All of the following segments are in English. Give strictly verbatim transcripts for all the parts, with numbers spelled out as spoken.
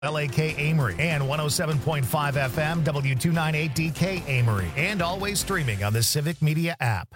L A K Amory and one oh seven point five F M W two ninety-eight D K Amory, and always streaming on the Civic Media app.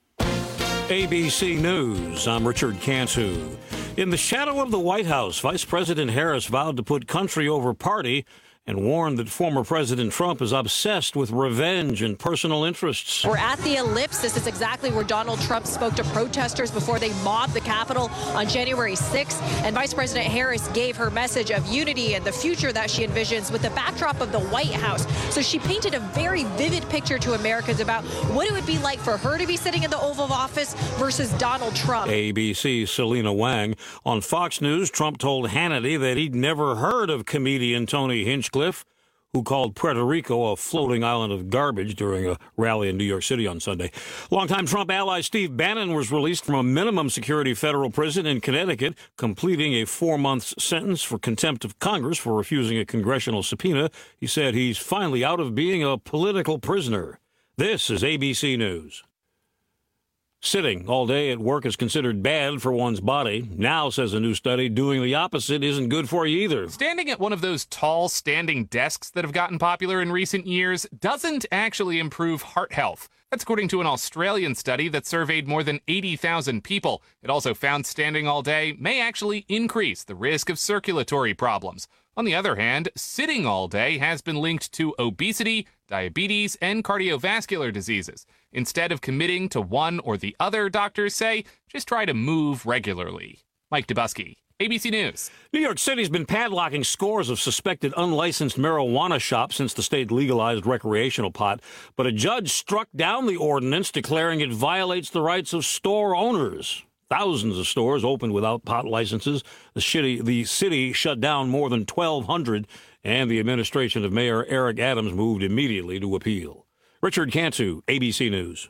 A B C News, I'm Richard Cantu. In the shadow of the White House, Vice President Harris vowed to put country over party and warned that former President Trump is obsessed with revenge and personal interests. We're at the Ellipse. This is exactly where Donald Trump spoke to protesters before they mobbed the Capitol on January sixth. And Vice President Harris gave her message of unity and the future that she envisions with the backdrop of the White House. So she painted a very vivid picture to Americans about what it would be like for her to be sitting in the Oval Office versus Donald Trump. A B C's Selena Wang. On Fox News, Trump told Hannity that he'd never heard of comedian Tony Hinchcliffe, who called Puerto Rico a floating island of garbage during a rally in New York City on Sunday. Longtime Trump ally Steve Bannon was released from a minimum security federal prison in Connecticut, completing a four-month sentence for contempt of Congress for refusing a congressional subpoena. He said he's finally out of being a political prisoner. This is A B C News. Sitting all day at work is considered bad for one's body. Now, says a new study, doing the opposite isn't good for you either. Standing at one of those tall standing desks that have gotten popular in recent years doesn't actually improve heart health. That's according to an Australian study that surveyed more than eighty thousand people. It also found standing all day may actually increase the risk of circulatory problems. On the other hand, sitting all day has been linked to obesity, diabetes, and cardiovascular diseases. Instead of committing to one or the other, doctors say, just try to move regularly. Mike Dubusky, A B C News. New York City's been padlocking scores of suspected unlicensed marijuana shops since the state legalized recreational pot, but a judge struck down the ordinance, declaring it violates the rights of store owners. Thousands of stores opened without pot licenses. The city, the city shut down more than twelve hundred, and the administration of Mayor Eric Adams moved immediately to appeal. Richard Cantu, A B C News.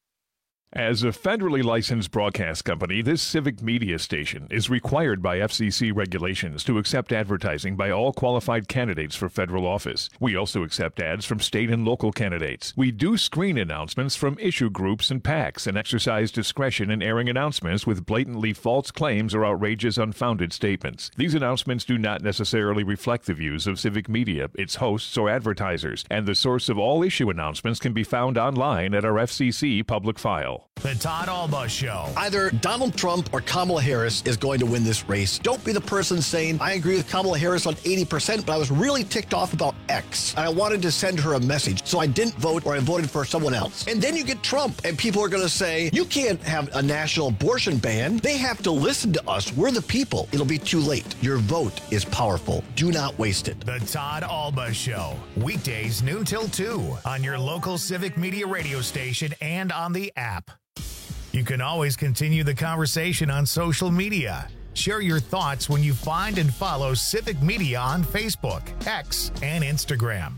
As a federally licensed broadcast company, this civic media station is required by F C C regulations to accept advertising by all qualified candidates for federal office. We also accept ads from state and local candidates. We do screen announcements from issue groups and PACs and exercise discretion in airing announcements with blatantly false claims or outrageous, unfounded statements. These announcements do not necessarily reflect the views of civic media, its hosts, or advertisers, and the source of all issue announcements can be found online at our F C C public file. The Todd Alba Show. Either Donald Trump or Kamala Harris is going to win this race. Don't be the person saying, I agree with Kamala Harris on eighty percent, but I was really ticked off about X. And I wanted to send her a message, so I didn't vote or I voted for someone else. And then you get Trump, and people are going to say, you can't have a national abortion ban. They have to listen to us. We're the people. It'll be too late. Your vote is powerful. Do not waste it. The Todd Alba Show. Weekdays noon till two on your local Civic Media radio station and on the app. You can always continue the conversation on social media. Share your thoughts when you find and follow Civic Media on Facebook, X, and Instagram.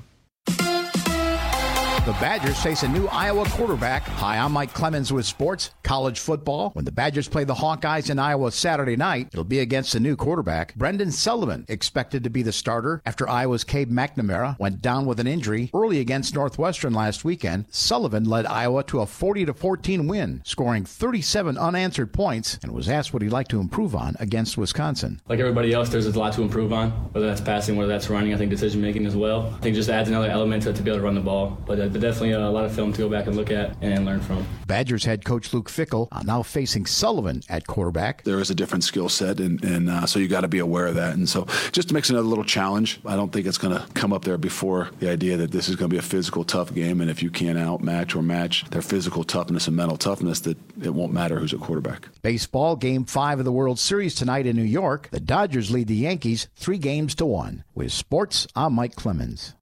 The Badgers face a new Iowa quarterback. Hi, I'm Mike Clemens with sports, college football. When the Badgers play the Hawkeyes in Iowa Saturday night, it'll be against a new quarterback. Brendan Sullivan expected to be the starter after Iowa's Cade McNamara went down with an injury early against Northwestern last weekend. Sullivan led Iowa to a forty to fourteen win, scoring thirty-seven unanswered points, and was asked what he'd like to improve on against Wisconsin. Like everybody else, there's a lot to improve on, whether that's passing, whether that's running, I think decision-making as well. I think just adds another element to, to be able to run the ball. But uh, definitely a lot of film to go back and look at and learn from. Badgers head coach Luke Fickell uh, now facing Sullivan at quarterback. There is a different skill set, and, and uh, so you got to be aware of that. And so just makes another little challenge. I don't think it's going to come up there before the idea that this is going to be a physical, tough game, and if you can't outmatch or match their physical toughness and mental toughness, that it won't matter who's at quarterback. Baseball, Game five of the World Series tonight in New York. The Dodgers lead the Yankees three games to one. With sports, I'm Mike Clemens.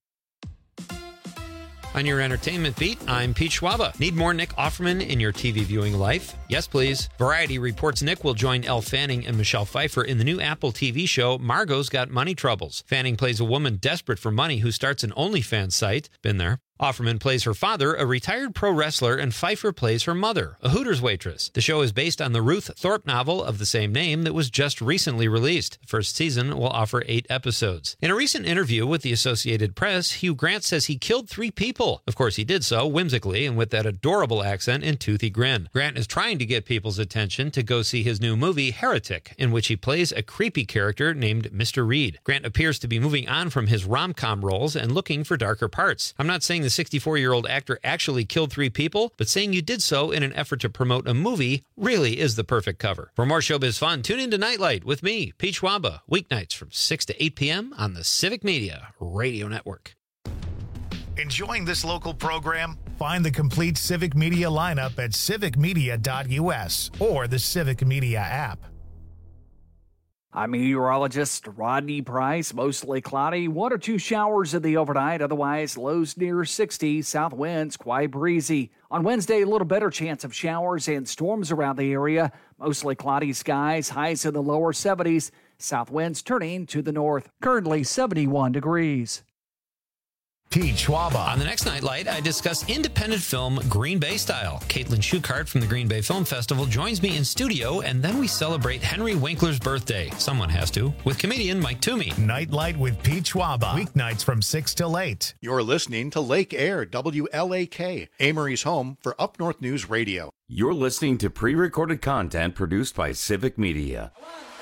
On your entertainment beat, I'm Pete Schwaba. Need more Nick Offerman in your T V viewing life? Yes, please. Variety reports Nick will join Elle Fanning and Michelle Pfeiffer in the new Apple T V show Margot's Got Money Troubles. Fanning plays a woman desperate for money who starts an OnlyFans site. Been there. Offerman plays her father, a retired pro wrestler, and Pfeiffer plays her mother, a Hooters waitress. The show is based on the Ruth Thorpe novel of the same name that was just recently released. The first season will offer eight episodes. In a recent interview with the Associated Press, Hugh Grant says he killed three people. Of course, he did so whimsically and with that adorable accent and toothy grin. Grant is trying to to get people's attention to go see his new movie, Heretic, in which he plays a creepy character named Mister Reed. Grant appears to be moving on from his rom-com roles and looking for darker parts. I'm not saying the sixty-four-year-old actor actually killed three people, but saying you did so in an effort to promote a movie really is the perfect cover. For more showbiz fun, tune into Nightlight with me, Pete Schwaba, weeknights from six to eight p.m. on the Civic Media Radio Network. Enjoying this local program? Find the complete Civic Media lineup at civic media dot u s or the Civic Media app. I'm meteorologist Rodney Price. Mostly cloudy, one or two showers in the overnight. Otherwise, lows near sixty. South winds quite breezy. On Wednesday, a little better chance of showers and storms around the area. Mostly cloudy skies, highs in the lower seventies. South winds turning to the north. Currently seventy-one degrees. Pete Schwaba. On the next Nightlight, I discuss independent film Green Bay Style. Caitlin Schuchart from the Green Bay Film Festival joins me in studio, and then we celebrate Henry Winkler's birthday. Someone has to, with comedian Mike Toomey. Nightlight with Pete Schwaba. Weeknights from six till eight. You're listening to Lake Air, W L A K, Amory's home for Up North News Radio. You're listening to pre-recorded content produced by Civic Media.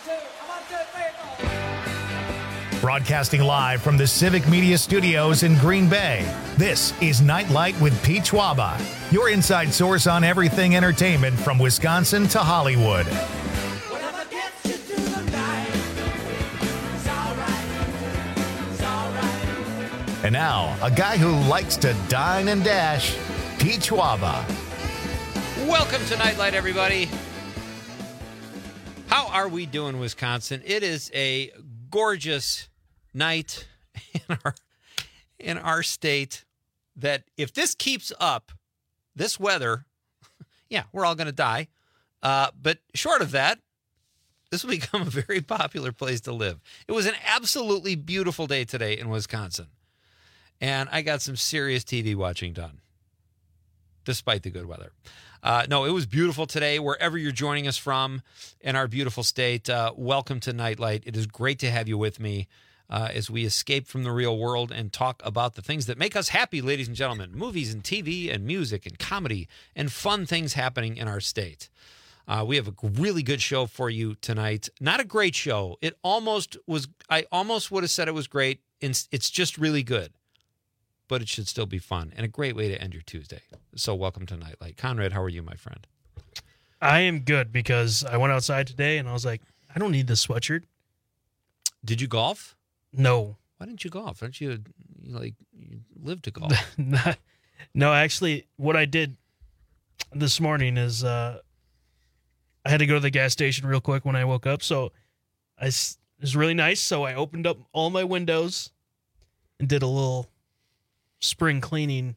Broadcasting live from the Civic Media Studios in Green Bay, this is Nightlight with Pete Schwaba, your inside source on everything entertainment from Wisconsin to Hollywood. And now, a guy who likes to dine and dash, Pete Schwaba. Welcome to Nightlight, everybody. How are we doing, Wisconsin? It is a gorgeous night in our in our state that if this keeps up, this weather, yeah, we're all going to die. Uh, but short of that, this will become a very popular place to live. It was an absolutely beautiful day today in Wisconsin. And I got some serious T V watching done, despite the good weather. Uh, no, it was beautiful today, wherever you're joining us from in our beautiful state. Uh, welcome to Nightlight. It is great to have you with me uh, as we escape from the real world and talk about the things that make us happy, ladies and gentlemen. Movies and T V and music and comedy and fun things happening in our state. Uh, we have a really good show for you tonight. Not a great show. It almost was, I almost would have said it was great. It's just really good. But it should still be fun and a great way to end your Tuesday. So welcome to Nightlight. Conrad, how are you, my friend? I am good because I went outside today and I was like, I don't need this sweatshirt. Did you golf? No. Why didn't you golf? Aren't you, you like, you live to golf? No, actually, what I did this morning is uh, I had to go to the gas station real quick when I woke up. So I, it was really nice. So I opened up all my windows and did a little spring cleaning.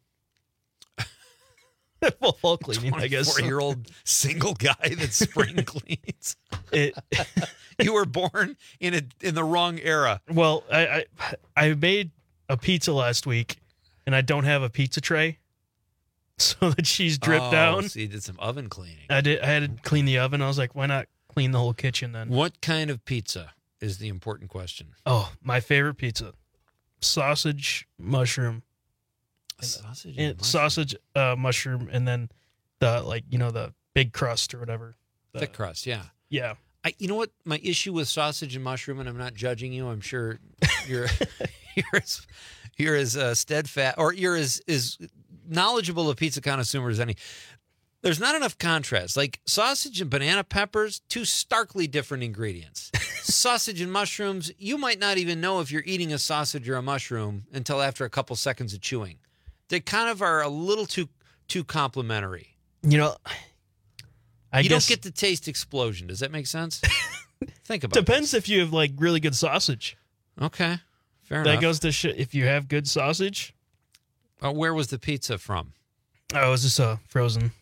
Well, fall cleaning, I guess. twenty-four-year-old single guy that spring cleans. It, you were born in a in the wrong era. Well, I, I I made a pizza last week, and I don't have a pizza tray, so the cheese dripped oh, down. So you did some oven cleaning. I did. I had to clean the oven. I was like, why not clean the whole kitchen then? What kind of pizza is the important question? Oh, my favorite pizza: sausage, mushroom. Sausage, and, and sausage, uh, mushroom, and then the like, you know, the big crust or whatever. The, Thick crust, yeah, yeah. I, you know what? My issue with sausage and mushroom, and I'm not judging you. I'm sure you're you're as you're as uh, steadfast, or you're as as knowledgeable a pizza connoisseur as any. There's not enough contrast. Like sausage and banana peppers, two starkly different ingredients. Sausage and mushrooms, you might not even know if you're eating a sausage or a mushroom until after a couple seconds of chewing. They kind of are a little too too complimentary. You know, I you guess don't get the taste explosion. Does that make sense? Think about it. Depends if you have like really good sausage. Okay, fair that enough. That goes to sh- if you have good sausage. Uh, where was the pizza from? Oh, it was just uh, frozen.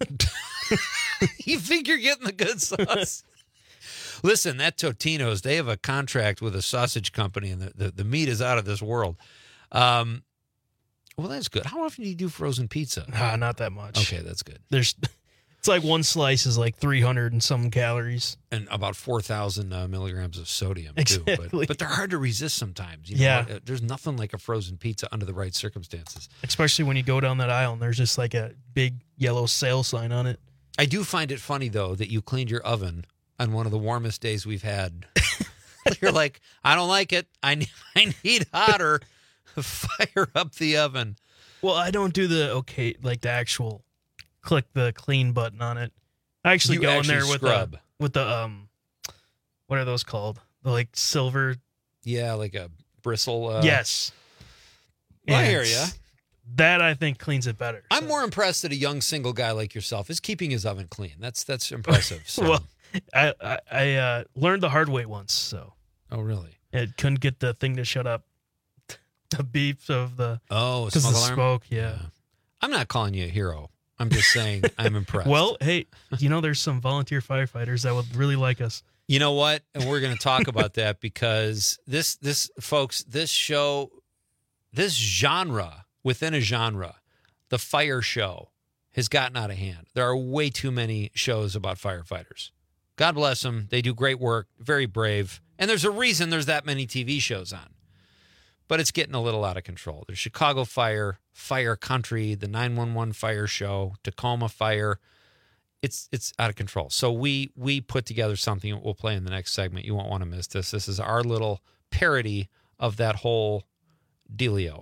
You think you're getting the good sauce? Listen, that Totino's, they have a contract with a sausage company, and the, the, the meat is out of this world. Um, well, that's good. How often do you do frozen pizza? Ah, not that much. Okay, that's good. There's, it's like one slice is like three hundred and some calories. And about four thousand uh, milligrams of sodium, too. Exactly. But, but they're hard to resist sometimes. You know? Yeah. There's nothing like a frozen pizza under the right circumstances. Especially when you go down that aisle and there's just like a big yellow sale sign on it. I do find it funny, though, that you cleaned your oven on one of the warmest days we've had. You're like, I don't like it. I need, I need hotter. Fire up the oven. Well, I don't do the, okay, like the actual click the clean button on it. I actually You go actually in there with scrub. the, with the, um, what are those called? The like silver. Yeah, like a bristle. Uh, yes. I hear And ya. That I think cleans it better. I'm more impressed that a young single guy like yourself is keeping his oven clean. That's that's impressive. So. Well, I I, I uh, learned the hard way once, so. Oh, really? It couldn't get the thing to shut up. The beeps of the Oh, because smoke the alarm? smoke, yeah. Yeah. I'm not calling you a hero. I'm just saying I'm impressed. Well, hey, you know, there's some volunteer firefighters that would really like us. You know what? And we're going to talk about that because this, this, folks, this show, this genre within a genre, the fire show, has gotten out of hand. There are way too many shows about firefighters. God bless them. They do great work, very brave. And there's a reason there's that many T V shows on. But it's getting a little out of control. There's Chicago Fire, Fire Country, the nine one one Fire Show, Tacoma Fire. It's it's out of control. So we we put together something that we'll play in the next segment. You won't want to miss this. This is our little parody of that whole dealio.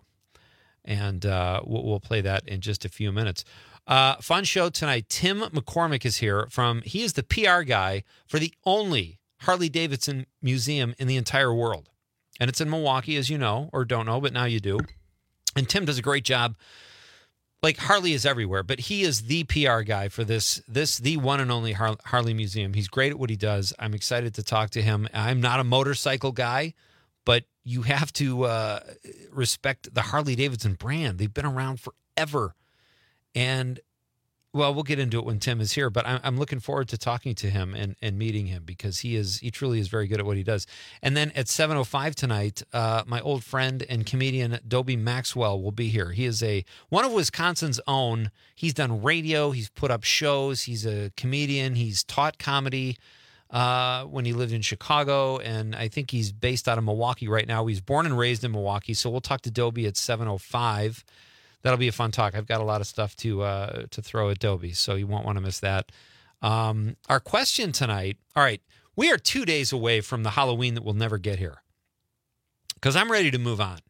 And uh, we'll, we'll play that in just a few minutes. Uh, fun show tonight. Tim McCormick is here from, he is the P R guy for the only Harley-Davidson museum in the entire world. And it's in Milwaukee, as you know, or don't know, but now you do. And Tim does a great job. Like, Harley is everywhere, but he is the P R guy for this, this the one and only Har- Harley Museum. He's great at what he does. I'm excited to talk to him. I'm not a motorcycle guy, but you have to uh, respect the Harley-Davidson brand. They've been around forever. And, well, we'll get into it when Tim is here, but I'm, I'm looking forward to talking to him and, and meeting him because he is he truly is very good at what he does. And then at seven oh five tonight, uh, my old friend and comedian Dobie Maxwell will be here. He is a one of Wisconsin's own. He's done radio. He's put up shows. He's a comedian. He's taught comedy uh, when he lived in Chicago, and I think he's based out of Milwaukee right now. He's born and raised in Milwaukee, so we'll talk to Dobie at seven oh five. That'll be a fun talk. I've got a lot of stuff to uh, to throw at Dobie, so you won't want to miss that. Um, our question tonight, all right, we are two days away from the Halloween that will never get here because I'm ready to move on.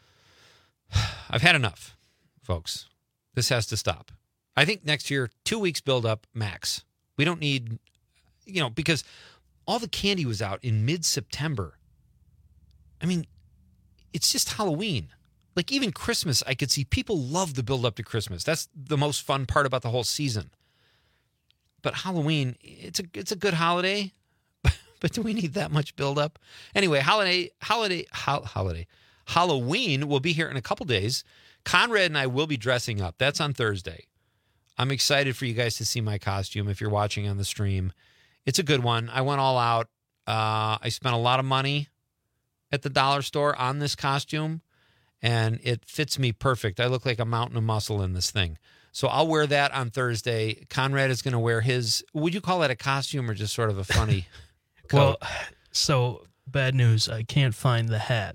I've had enough, folks. This has to stop. I think next year, two weeks build up max. We don't need, you know, because all the candy was out in mid-September. I mean, it's just Halloween. Like, even Christmas, I could see people love the build up to Christmas. That's the most fun part about the whole season. But Halloween, it's a it's a good holiday, but do we need that much build up? Anyway, holiday holiday ho- holiday Halloween will be here in a couple days. Conrad and I will be dressing up. That's on Thursday. I'm excited for you guys to see my costume if you're watching on the stream. It's a good one. I went all out. Uh, I spent a lot of money at the dollar store on this costume. And it fits me perfect. I look like a mountain of muscle in this thing. So I'll wear that on Thursday. Conrad is going to wear his, would you call that a costume or just sort of a funny coat? Well, so bad news. I can't find the hat.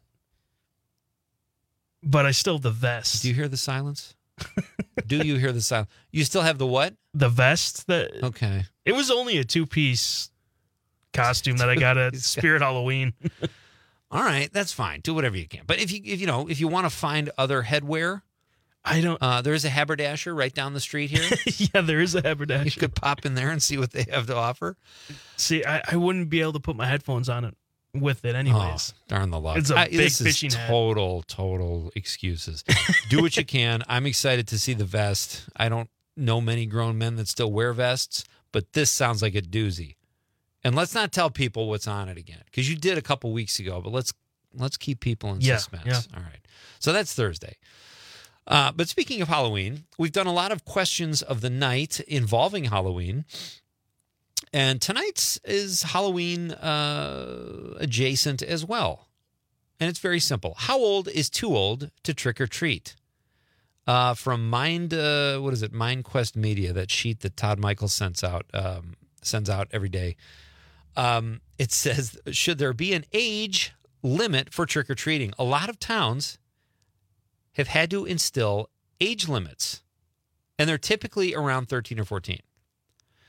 But I still have the vest. Do you hear the silence? Do you hear the silence? You still have the what? The vest. That, okay. It was only a two-piece costume that I got at Spirit Halloween. All right, that's fine. Do whatever you can. But if you if you know if you want to find other headwear, I don't. Uh, there is a haberdasher right down the street here. Yeah, there is a haberdasher. You could pop in there and see what they have to offer. See, I, I wouldn't be able to put my headphones on it with it anyways. Oh, darn the luck! It's a I, big this fishing is hat. Total, total excuses. Do what you can. I'm excited to see the vest. I don't know many grown men that still wear vests, but this sounds like a doozy. And let's not tell people what's on it again, because you did a couple weeks ago. But let's let's keep people in Yeah, suspense. yeah. All right. So that's Thursday. Uh, but speaking of Halloween, we've done a lot of questions of the night involving Halloween, and tonight's is Halloween uh, adjacent as well. And it's very simple. How old is too old to trick or treat? Uh, from Mind, uh, what is it? MindQuest Media, that sheet that Todd Michaels sends out um, sends out every day. Um, it says, should there be an age limit for trick-or-treating? A lot of towns have had to instill age limits, and they're typically around thirteen or fourteen.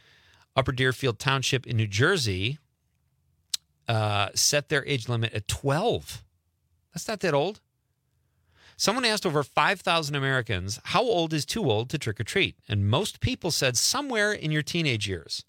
Upper Deerfield Township in New Jersey uh, set their age limit at twelve. That's not that old. Someone asked over five thousand Americans, how old is too old to trick or treat? And most people said somewhere in your teenage years.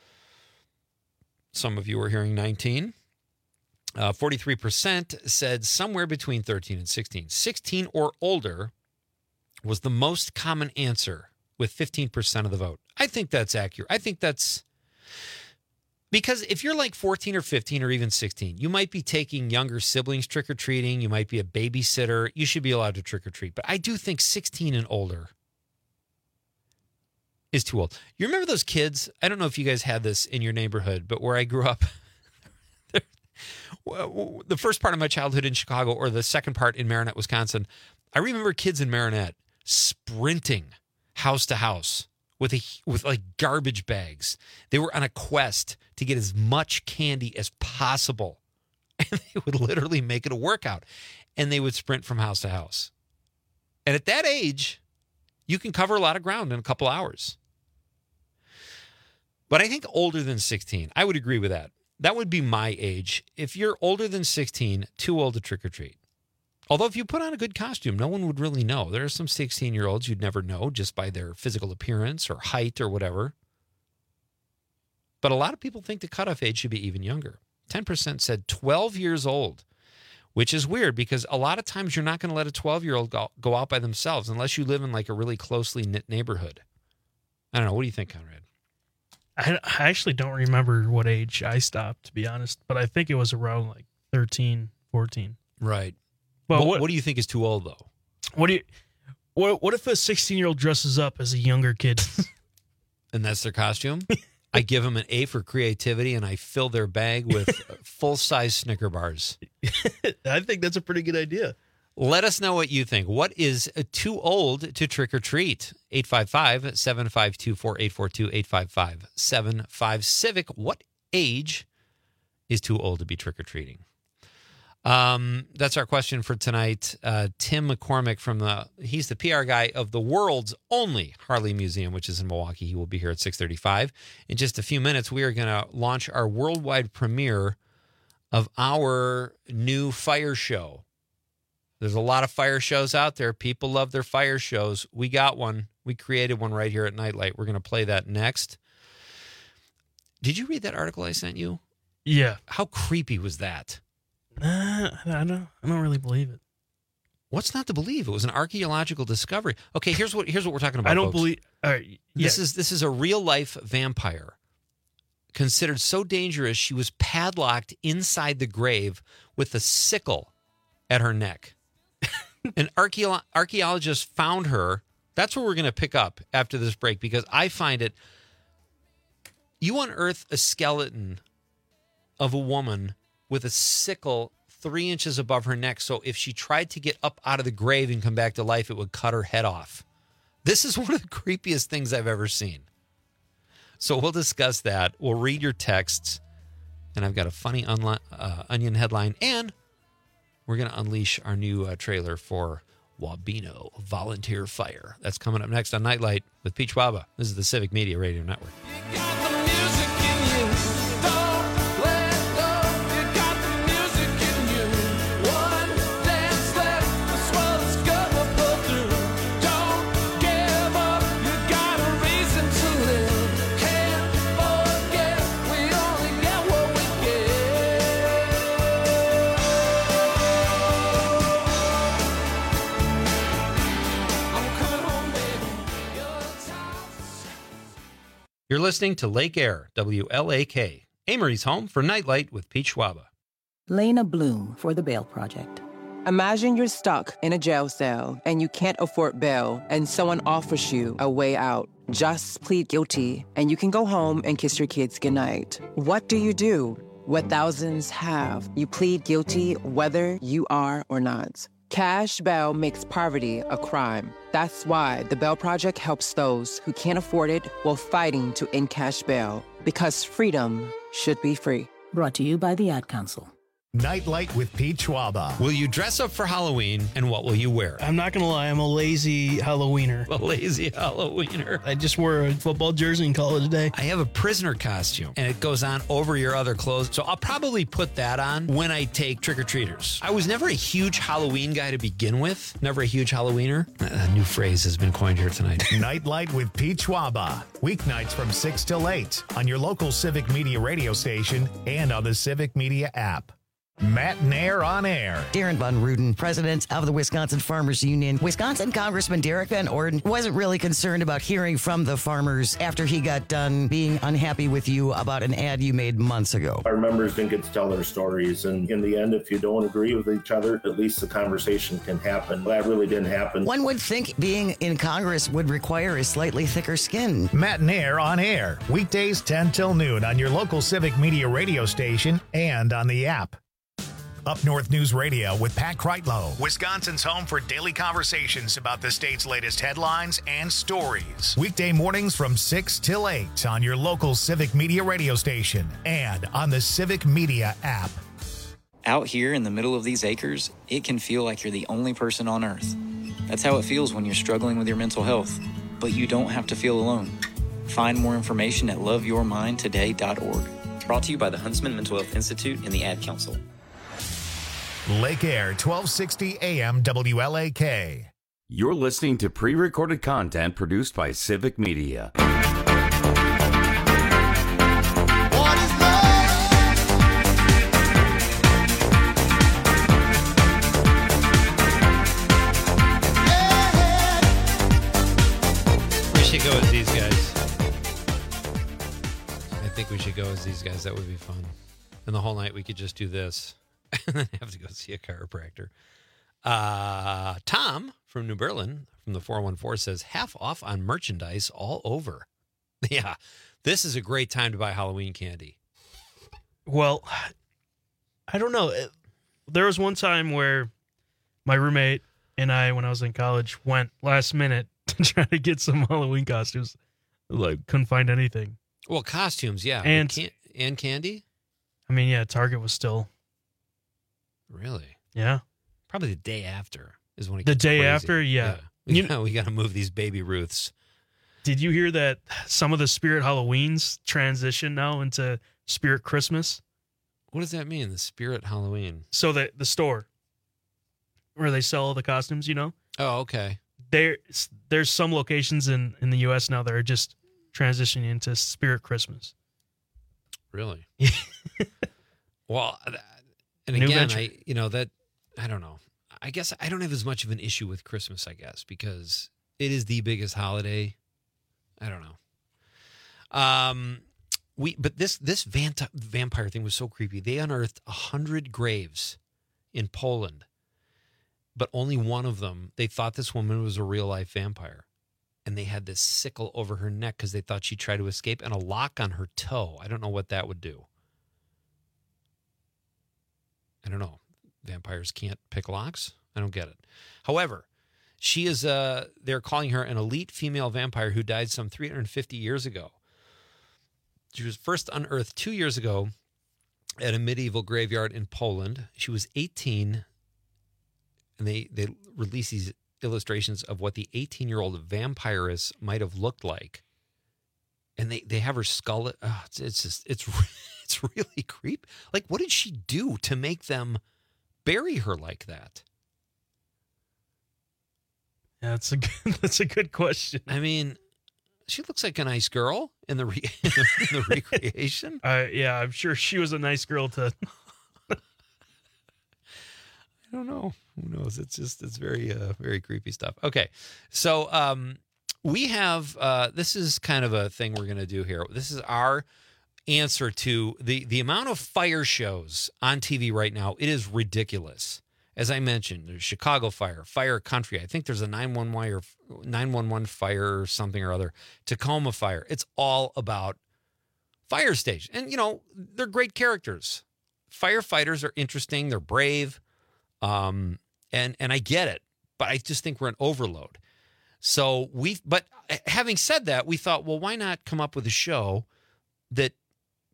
Some of you were hearing nineteen. Uh, forty-three percent said somewhere between thirteen and sixteen. sixteen or older was the most common answer with fifteen percent of the vote. I think that's accurate. I think that's because if you're like fourteen or fifteen or even sixteen, you might be taking younger siblings trick-or-treating. You might be a babysitter. You should be allowed to trick-or-treat. But I do think sixteen and older is too old. You remember those kids? I don't know if you guys had this in your neighborhood, but where I grew up, the first part of my childhood in Chicago or the second part in Marinette, Wisconsin, I remember kids in Marinette sprinting house to house with a, with like garbage bags. They were on a quest to get as much candy as possible. And they would literally make it a workout. And they would sprint from house to house. And at that age, you can cover a lot of ground in a couple hours. But I think older than sixteen, I would agree with that. That would be my age. If you're older than sixteen, too old to trick-or-treat. Although if you put on a good costume, no one would really know. There are some sixteen-year-olds you'd never know just by their physical appearance or height or whatever. But a lot of people think the cutoff age should be even younger. ten percent said twelve years old, which is weird because a lot of times you're not going to let a twelve-year-old go, go out by themselves unless you live in like a really closely knit neighborhood. I don't know. What do you think, Conrad? I, I actually don't remember what age I stopped, to be honest, but I think it was around like thirteen, fourteen. Right. But what, what, what do you think is too old, though? What do you? What What if a sixteen-year-old dresses up as a younger kid? And that's their costume? I give them an A for creativity, and I fill their bag with full-size Snicker bars. I think that's a pretty good idea. Let us know what you think. What is too old to trick or treat? eight five five, seven five two, four eight four two, eight five five, seven five Civic. What age is too old to be trick or treating? Um, that's our question for tonight. Uh, Tim McCormick from the, he's the P R guy of the world's only Harley Museum, which is in Milwaukee. He will be here at six thirty-five. In just a few minutes, we are going to launch our worldwide premiere of our new fire show. There's a lot of fire shows out there. People love their fire shows. We got one. We created one right here at Nightlight. We're going to play that next. Did you read that article I sent you? Yeah. How creepy was that? Uh, I don't. I don't really believe it. What's not to believe? It was an archaeological discovery. Okay, here's what here's what we're talking about. I don't folks. believe. All right. Yeah. This is this is a real life vampire, considered so dangerous she was padlocked inside the grave with a sickle at her neck. An archaeo- archaeologist found her. That's what we're going to pick up after this break because I find it. You unearth a skeleton of a woman with a sickle three inches above her neck. So if she tried to get up out of the grave and come back to life, it would cut her head off. This is one of the creepiest things I've ever seen. So we'll discuss that. We'll read your texts. And I've got a funny unli- uh, Onion headline. And we're going to unleash our new uh, trailer for Wabeno Volunteer Fire. That's coming up next on Nightlight with Peach Waba. This is the Civic Media Radio Network. You're listening to Lake Air, W L A K, Amory's home for Nightlight with Pete Schwaba. Lena Bloom for the Bail Project. Imagine you're stuck in a jail cell and you can't afford bail and someone offers you a way out. Just plead guilty and you can go home and kiss your kids goodnight. What do you do? What thousands have. You plead guilty whether you are or not. Cash bail makes poverty a crime. That's why the Bail Project helps those who can't afford it while fighting to end cash bail. Because freedom should be free. Brought to you by the Ad Council. Nightlight with Pete Schwaba. Will you dress up for Halloween, and what will you wear? I'm not going to lie, I'm a lazy Halloweener. A lazy Halloweener. I just wore a football jersey in college day. I have a prisoner costume, and it goes on over your other clothes, so I'll probably put that on when I take trick-or-treaters. I was never a huge Halloween guy to begin with. Never a huge Halloweener. A new phrase has been coined here tonight. Nightlight with Pete Schwaba. Weeknights from six till eight on your local Civic Media radio station and on the Civic Media app. Matt Nair on air. Darren Von Ruden, president of the Wisconsin Farmers Union. Wisconsin Congressman Derek Van Orden wasn't really concerned about hearing from the farmers after he got done being unhappy with you about an ad you made months ago. Our members didn't get to tell their stories, and in the end, if you don't agree with each other, at least the conversation can happen. That really didn't happen. One would think being in Congress would require a slightly thicker skin. Matt Nair on air. Weekdays ten till noon on your local Civic Media radio station and on the app. Up North News Radio with Pat Kreitlow, Wisconsin's home for daily conversations about the state's latest headlines and stories. Weekday mornings from six till eight on your local Civic Media radio station and on the Civic Media app. Out here in the middle of these acres, it can feel like you're the only person on Earth. That's how it feels when you're struggling with your mental health. But you don't have to feel alone. Find more information at love your mind today dot org. Brought to you by the Huntsman Mental Health Institute and the Ad Council. Lake Air, twelve sixty A M W L A K. You're listening to pre-recorded content produced by Civic Media. What is love? Yeah. We should go as these guys. I think we should go as these guys. That would be fun. And the whole night we could just do this. And then have to go see a chiropractor. Uh, Tom from New Berlin from the four one four says half off on merchandise all over. Yeah, this is a great time to buy Halloween candy. Well, I don't know. There was one time where my roommate and I, when I was in college, went last minute to try to get some Halloween costumes. Like, couldn't find anything. Well, costumes, yeah. And, can- and candy? I mean, yeah, Target was still... Really? Yeah. Probably the day after is when it the gets day crazy. after, yeah. yeah. We, you know, we got to move these baby Ruths. Did you hear that some of the Spirit Halloweens transition now into Spirit Christmas? What does that mean? The Spirit Halloween. So the the store where they sell all the costumes, you know? Oh, okay. There, there's some locations in, in the U S now that are just transitioning into Spirit Christmas. Really? Well, and New again, venture. I you know that I don't know. I guess I don't have as much of an issue with Christmas, I guess, because it is the biggest holiday. I don't know. Um, we but this this vant- vampire thing was so creepy. They unearthed a hundred graves in Poland, but only one of them. They thought this woman was a real life vampire, and they had this sickle over her neck because they thought she tried to escape, and a lock on her toe. I don't know what that would do. I don't know. Vampires can't pick locks? I don't get it. However, she is, uh, they're calling her an elite female vampire who died some three hundred fifty years ago. She was first unearthed two years ago at a medieval graveyard in Poland. She was eighteen, and they, they released these illustrations of what the eighteen-year-old vampiress might have looked like. And they, they have her skull. Oh, it's, it's just, it's it's really creepy. Like, what did she do to make them bury her like that? Yeah, that's a good, that's a good question. I mean, she looks like a nice girl in the, re, in the, in the recreation. Uh, yeah, I'm sure she was a nice girl to... I don't know. Who knows? It's just, it's very, uh, very creepy stuff. Okay. So, um, we have, uh, this is kind of a thing we're going to do here. This is our answer to the, the amount of fire shows on T V right now. It is ridiculous. As I mentioned, there's Chicago Fire, Fire Country. I think there's a nine one one fire or something or other. Tacoma Fire. It's all about fire station. And, you know, they're great characters. Firefighters are interesting. They're brave. Um, and, and I get it, but I just think we're an overload. So we, but having said that, we thought, well, why not come up with a show that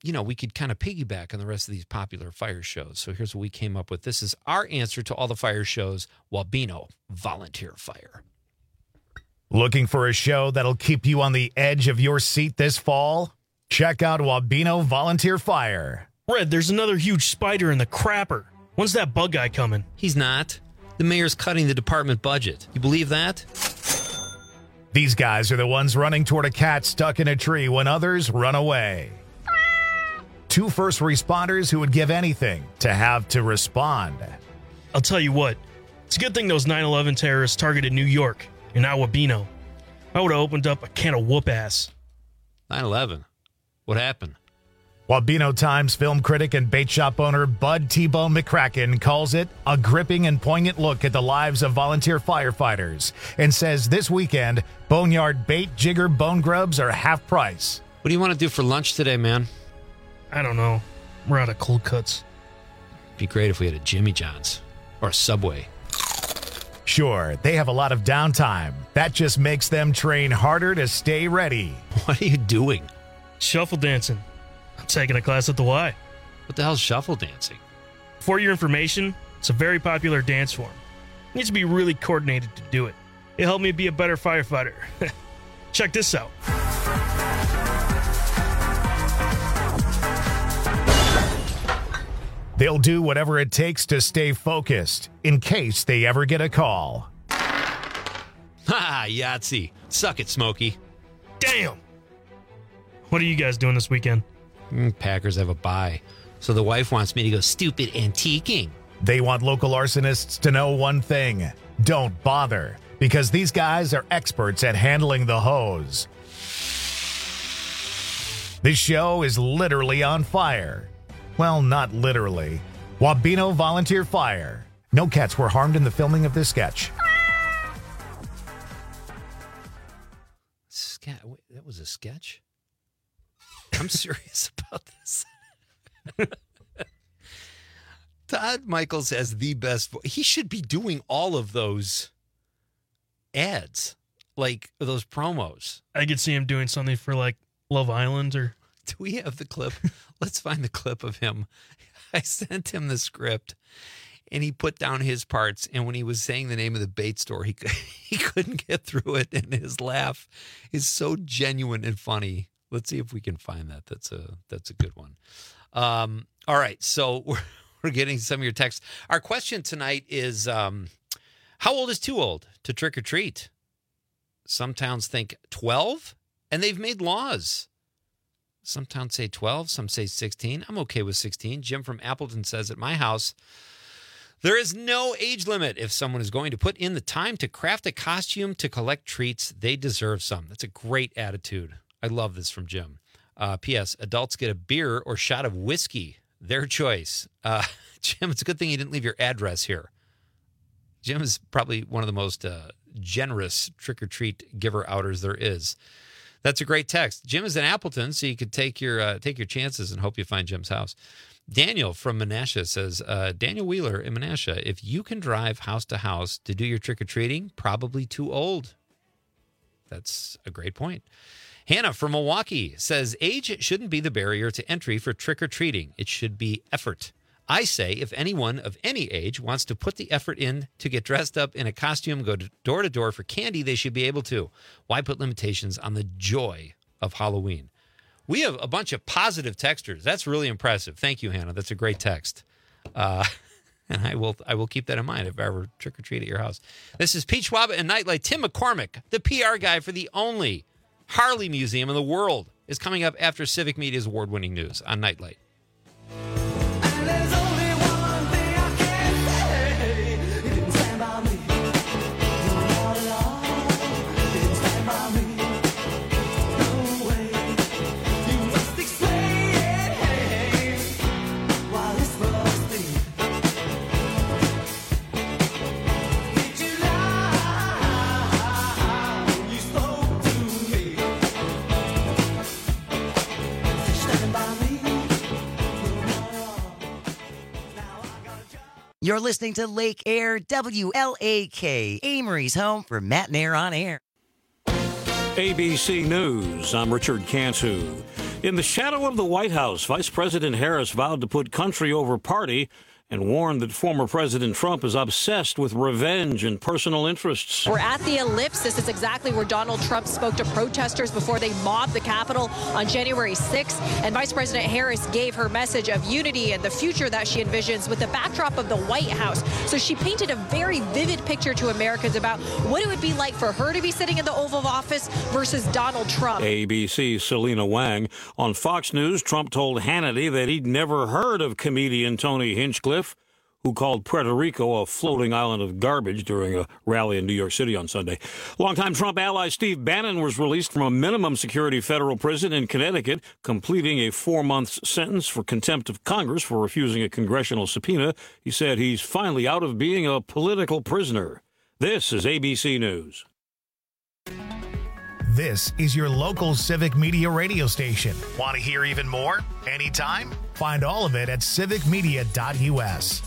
you know, we could kind of piggyback on the rest of these popular fire shows. So here's what we came up with. This is our answer to all the fire shows, Wabeno Volunteer Fire. Looking for a show that'll keep you on the edge of your seat this fall? Check out Wabeno Volunteer Fire. Red, there's another huge spider in the crapper. When's that bug guy coming? He's not. The mayor's cutting the department budget. You believe that? These guys are the ones running toward a cat stuck in a tree when others run away. Two first responders who would give anything to have to respond. I'll tell you what, it's a good thing those nine eleven terrorists targeted New York and now Wabeno. I would have opened up a can of whoop ass. nine eleven. What happened? Wabeno Times film critic and bait shop owner Bud T-Bone McCracken calls it a gripping and poignant look at the lives of volunteer firefighters and says this weekend, Boneyard bait jigger bone grubs are half price. What do you want to do for lunch today, man? I don't know. We're out of cold cuts. It'd be great if we had a Jimmy John's or a Subway. Sure, they have a lot of downtime. That just makes them train harder to stay ready. What are you doing? Shuffle dancing. I'm taking a class at the Y. What the hell's shuffle dancing? For your information, it's a very popular dance form. It needs to be really coordinated to do it. It helped me be a better firefighter. Check this out. They'll do whatever it takes to stay focused in case they ever get a call. Ha! Yahtzee. Suck it, Smokey. Damn! What are you guys doing this weekend? Mm, Packers have a bye, so the wife wants me to go stupid antiquing. They want local arsonists to know one thing. Don't bother, because these guys are experts at handling the hose. This show is literally on fire. Well, not literally. Wabeno Volunteer Fire. No cats were harmed in the filming of this sketch. Ske- wait, that was a sketch? I'm serious about this. Todd Michaels has the best voice. He should be doing all of those ads, like those promos. I could see him doing something for like Love Island or... Do we have the clip? Let's find the clip of him. I sent him the script, and he put down his parts. And when he was saying the name of the bait store, he he couldn't get through it, and his laugh is so genuine and funny. Let's see if we can find that. That's a that's a good one. Um, all right, so we're we're getting some of your texts. Our question tonight is: um, how old is too old to trick or treat? Some towns think twelve, and they've made laws. Some towns say twelve, some say sixteen. I'm okay with sixteen. Jim from Appleton says, at my house, there is no age limit. If someone is going to put in the time to craft a costume to collect treats, they deserve some. That's a great attitude. I love this from Jim. Uh, P S. Adults get a beer or shot of whiskey. Their choice. Uh, Jim, it's a good thing you didn't leave your address here. Jim is probably one of the most uh, generous trick-or-treat giver-outers there is. That's a great text. Jim is in Appleton, so you could take your uh, take your chances and hope you find Jim's house. Daniel from Menasha says, uh, Daniel Wheeler in Menasha, if you can drive house to house to do your trick-or-treating, probably too old. That's a great point. Hannah from Milwaukee says, age shouldn't be the barrier to entry for trick-or-treating. It should be effort. I say if anyone of any age wants to put the effort in to get dressed up in a costume, go to door to door for candy, they should be able to. Why put limitations on the joy of Halloween? We have a bunch of positive texters. That's really impressive. Thank you, Hannah. That's a great text. Uh, and I will I will keep that in mind if I ever trick-or-treat at your house. This is Pete Schwab and Nightlight. Tim McCormick, the P R guy for the only Harley Museum in the world, is coming up after Civic Media's award-winning news on Nightlight. You're listening to Lake Air, W L A K, Amory's home for Matt and Air on Air. A B C News, I'm Richard Cantu. In the shadow of the White House, Vice President Harris vowed to put country over party and warned that former President Trump is obsessed with revenge and personal interests. We're at the Ellipse. This is exactly where Donald Trump spoke to protesters before they mobbed the Capitol on January sixth. And Vice President Harris gave her message of unity and the future that she envisions with the backdrop of the White House. So she painted a very vivid picture to Americans about what it would be like for her to be sitting in the Oval Office versus Donald Trump. A B C's Selena Wang. On Fox News, Trump told Hannity that he'd never heard of comedian Tony Hinchcliffe, who called Puerto Rico a floating island of garbage during a rally in New York City on Sunday. Longtime Trump ally Steve Bannon was released from a minimum security federal prison in Connecticut, completing a four-month sentence for contempt of Congress for refusing a congressional subpoena. He said he's finally out of being a political prisoner. This is A B C News. This is your local Civic Media radio station. Want to hear even more? Anytime? Find all of it at civic media dot U S.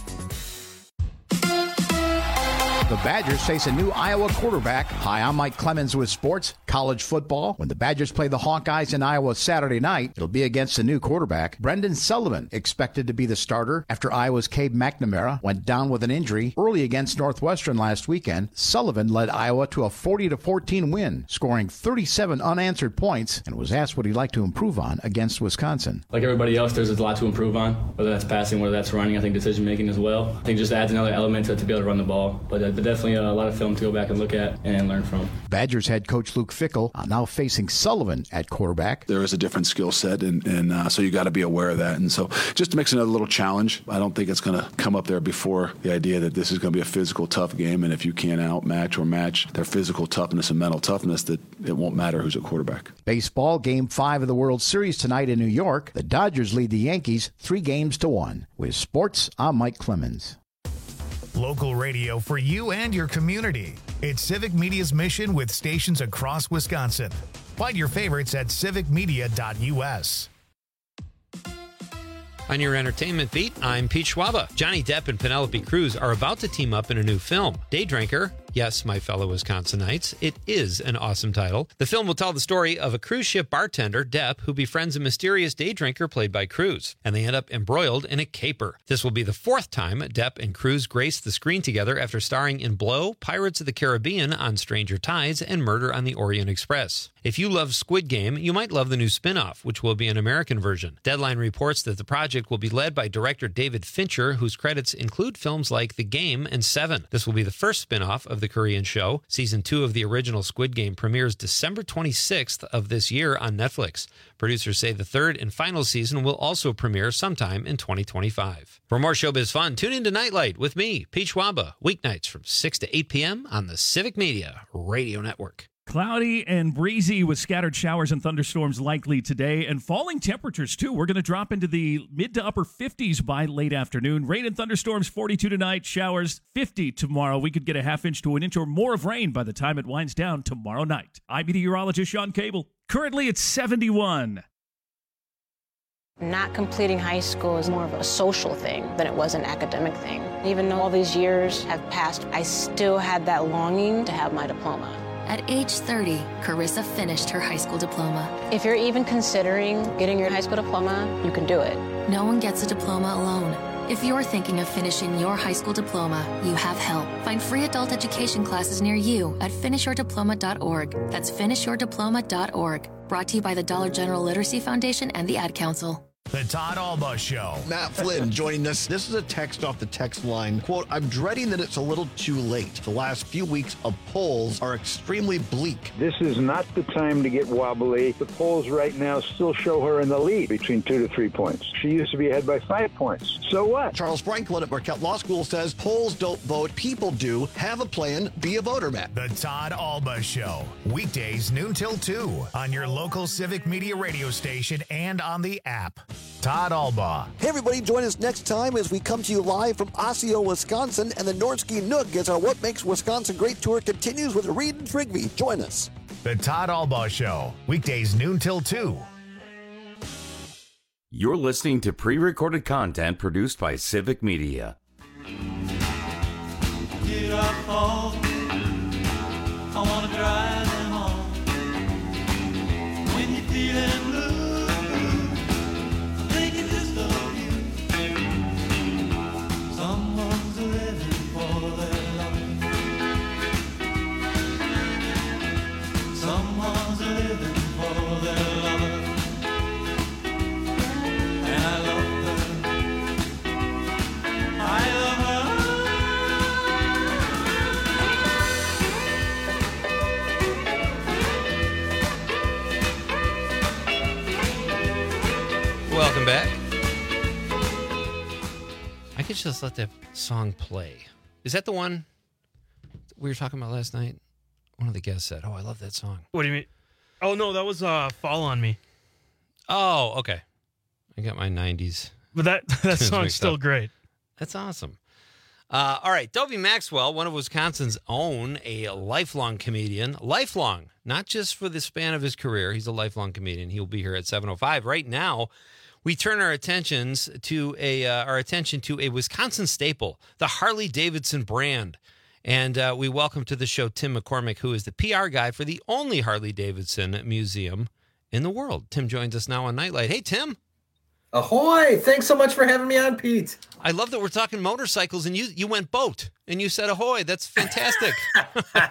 The Badgers face a new Iowa quarterback. Hi, I'm Mike Clemens with sports, college football. When the Badgers play the Hawkeyes in Iowa Saturday night, it'll be against a new quarterback. Brendan Sullivan expected to be the starter after Iowa's Cade McNamara went down with an injury early against Northwestern last weekend. Sullivan led Iowa to a forty to fourteen win, scoring thirty-seven unanswered points, and was asked what he'd like to improve on against Wisconsin. Like everybody else, there's a lot to improve on, whether that's passing, whether that's running, I think decision-making as well. I think it just adds another element to, to be able to run the ball. But uh, definitely a lot of film to go back and look at and learn from. Badgers head coach Luke Fickell uh, now facing Sullivan at quarterback. There is a different skill set, and, and uh, so you got to be aware of that. And so just makes it a little challenge. I don't think it's going to come up there before the idea that this is going to be a physical, tough game, and if you can't outmatch or match their physical toughness and mental toughness, that it won't matter who's at quarterback. Baseball, Game five of the World Series tonight in New York. The Dodgers lead the Yankees three games to one. With sports, I'm Mike Clemens. Local radio for you and your community. It's Civic Media's mission with stations across Wisconsin. Find your favorites at civic media dot U S. On your entertainment beat, I'm Pete Schwaba. Johnny Depp and Penelope Cruz are about to team up in a new film, Day Drinker. Yes, my fellow Wisconsinites, it is an awesome title. The film will tell the story of a cruise ship bartender, Depp, who befriends a mysterious day drinker played by Cruz, and they end up embroiled in a caper. This will be the fourth time Depp and Cruz grace the screen together after starring in Blow, Pirates of the Caribbean, On Stranger Tides, and Murder on the Orient Express. If you love Squid Game, you might love the new spin-off, which will be an American version. Deadline reports that the project will be led by director David Fincher, whose credits include films like The Game and Seven. This will be the first spin-off of the Korean show. Season two of the original Squid Game premieres December twenty-sixth of this year on Netflix. Producers say the third and final season will also premiere sometime in twenty twenty-five. For more showbiz fun, tune in to Nightlight with me, Pete Schwaba, weeknights from six to eight p.m. on the Civic Media Radio Network. Cloudy and breezy with scattered showers and thunderstorms likely today, and falling temperatures too. We're going to drop into the mid to upper fifties by late afternoon. Rain and thunderstorms forty-two tonight, showers fifty tomorrow. We could get a half inch to an inch or more of rain by the time it winds down tomorrow night. I'm meteorologist Sean Cable. Currently it's seventy-one. Not completing high school is more of a social thing than it was an academic thing. Even though all these years have passed, I still had that longing to have my diploma. At age thirty, Carissa finished her high school diploma. If you're even considering getting your high school diploma, you can do it. No one gets a diploma alone. If you're thinking of finishing your high school diploma, you have help. Find free adult education classes near you at finish your diploma dot org. That's finish your diploma dot org. Brought to you by the Dollar General Literacy Foundation and the Ad Council. The Todd Alba Show. Matt Flynn joining us. This is a text off the text line. Quote, I'm dreading that it's a little too late. The last few weeks of polls are extremely bleak. This is not the time to get wobbly. The polls right now still show her in the lead between two to three points. She used to be ahead by five points. So what? Charles Franklin at Marquette Law School says polls don't vote, people do. Have a plan, be a voter, Matt. The Todd Alba Show. Weekdays noon till two on your local Civic Media radio station and on the app. Todd Alba. Hey, everybody, join us next time as we come to you live from Osseo, Wisconsin, and the Nordsky Nook as our What Makes Wisconsin Great tour continues with Reed and Trigby. Join us. The Todd Alba Show. Weekdays noon till two. You're listening to pre-recorded content produced by Civic Media. Get up home. I want to drive them home. When you're feeling blue, Welcome back. I could just let that song play. Is that the one we were talking about last night? One of the guests said, "Oh, I love that song." What do you mean? Oh no, that was uh, "Fall on Me." Oh, okay. I got my nineties. But that that song's still up. Great. That's awesome. Uh, all right, Dovey Maxwell, one of Wisconsin's own, a lifelong comedian. Lifelong, not just for the span of his career. He's a lifelong comedian. He'll be here at seven oh five. Right now, we turn our attentions to a uh, our attention to a Wisconsin staple, the Harley-Davidson brand. And uh, we welcome to the show Tim McCormick, who is the P R guy for the only Harley-Davidson museum in the world. Tim joins us now on Nightlight. Hey, Tim. Ahoy! Thanks so much for having me on, Pete. I love that we're talking motorcycles, and you you went boat, and you said ahoy. That's fantastic. uh,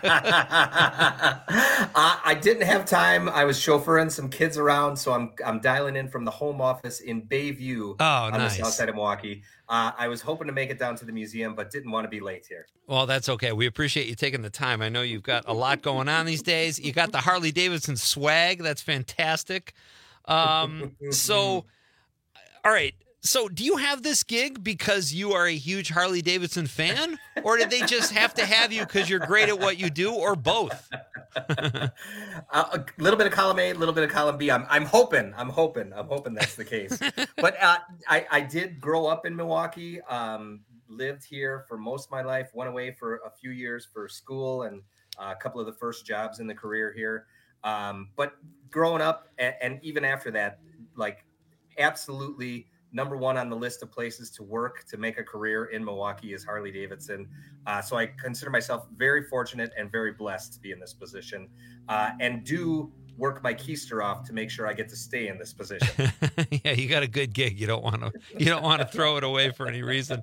I didn't have time. I was chauffeuring some kids around, so I'm I'm dialing in from the home office in Bayview oh, on nice. the south side of Milwaukee. Uh, I was hoping to make it down to the museum, but didn't want to be late here. Well, that's okay. We appreciate you taking the time. I know you've got a lot going on these days. You got the Harley-Davidson swag. That's fantastic. Um, so, all right. So do you have this gig because you are a huge Harley-Davidson fan, or did they just have to have you because you're great at what you do, or both? uh, a little bit of column A, a little bit of column B. I'm, I'm hoping, I'm hoping, I'm hoping that's the case. But uh, I, I did grow up in Milwaukee, um, lived here for most of my life, went away for a few years for school and uh, a couple of the first jobs in the career here. Um, but growing up, and, and even after that, like absolutely number one on the list of places to work to make a career in Milwaukee is Harley-Davidson. Uh, so I consider myself very fortunate and very blessed to be in this position, uh, and do work my keister off to make sure I get to stay in this position. Yeah, you got a good gig. You don't want to you don't want to throw it away for any reason.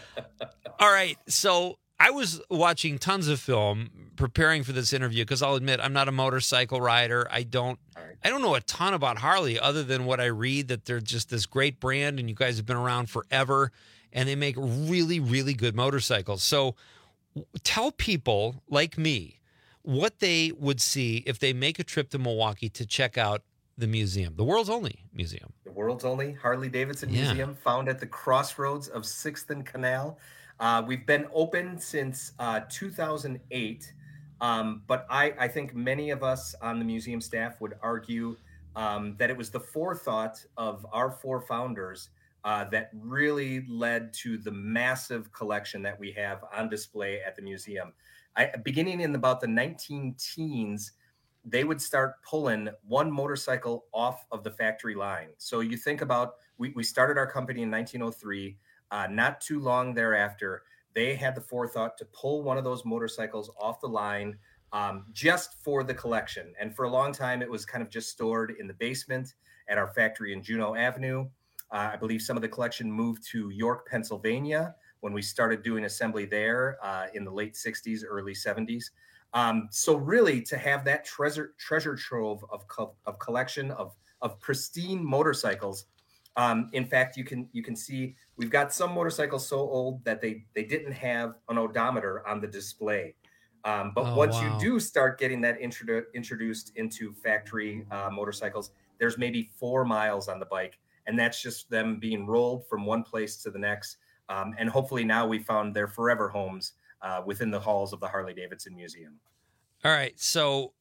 All right, so I was watching tons of film preparing for this interview because I'll admit I'm not a motorcycle rider. I don't right. I don't know a ton about Harley other than what I read, that they're just this great brand and you guys have been around forever and they make really, really good motorcycles. So tell people like me what they would see if they make a trip to Milwaukee to check out the museum, the world's only museum. The world's only Harley-Davidson yeah. museum, found at the crossroads of sixth and Canal. Uh, we've been open since uh, two thousand eight, um, but I, I think many of us on the museum staff would argue um, that it was the forethought of our four founders uh, that really led to the massive collection that we have on display at the museum. I, beginning in about the nineteen teens, they would start pulling one motorcycle off of the factory line. So you think about, we, we started our company in nineteen oh three. Uh, not too long thereafter, they had the forethought to pull one of those motorcycles off the line um, just for the collection. And for a long time, it was kind of just stored in the basement at our factory in Juneau Avenue. Uh, I believe some of the collection moved to York, Pennsylvania, when we started doing assembly there uh, in the late sixties, early seventies. Um, so really, to have that treasure treasure trove of co- of collection of of pristine motorcycles. Um, in fact, you can you can see we've got some motorcycles so old that they they didn't have an odometer on the display. Um, but oh, once wow. you do start getting that introdu- introduced into factory uh, motorcycles, there's maybe four miles on the bike, and that's just them being rolled from one place to the next. Um, and hopefully now we found their forever homes uh, within the halls of the Harley-Davidson Museum. All right, so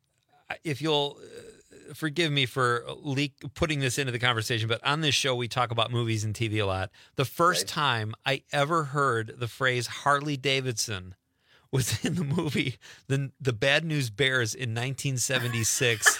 if you'll. Uh... Forgive me for leak, putting this into the conversation, but on this show, we talk about movies and T V a lot. The first right. time I ever heard the phrase Harley-Davidson was in the movie The, the Bad News Bears in nineteen seventy-six.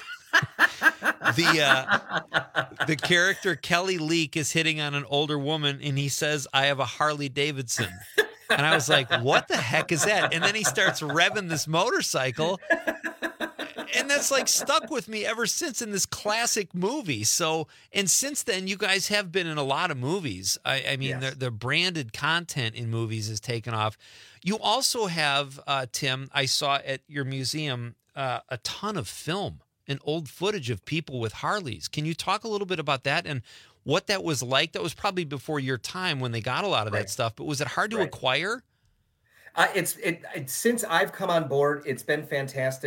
the uh, the character Kelly Leak is hitting on an older woman, and he says, "I have a Harley-Davidson." And I was like, what the heck is that? And then he starts revving this motorcycle. And that's like stuck with me ever since in this classic movie. So, and since then, you guys have been in a lot of movies. I, I mean, yes. the, the branded content in movies has taken off. You also have, uh, Tim, I saw at your museum uh, a ton of film and old footage of people with Harleys. Can you talk a little bit about that and what that was like? That was probably before your time when they got a lot of right. that stuff, but was it hard to right. acquire? Uh, it's it, it since I've come on board, it's been fantastic.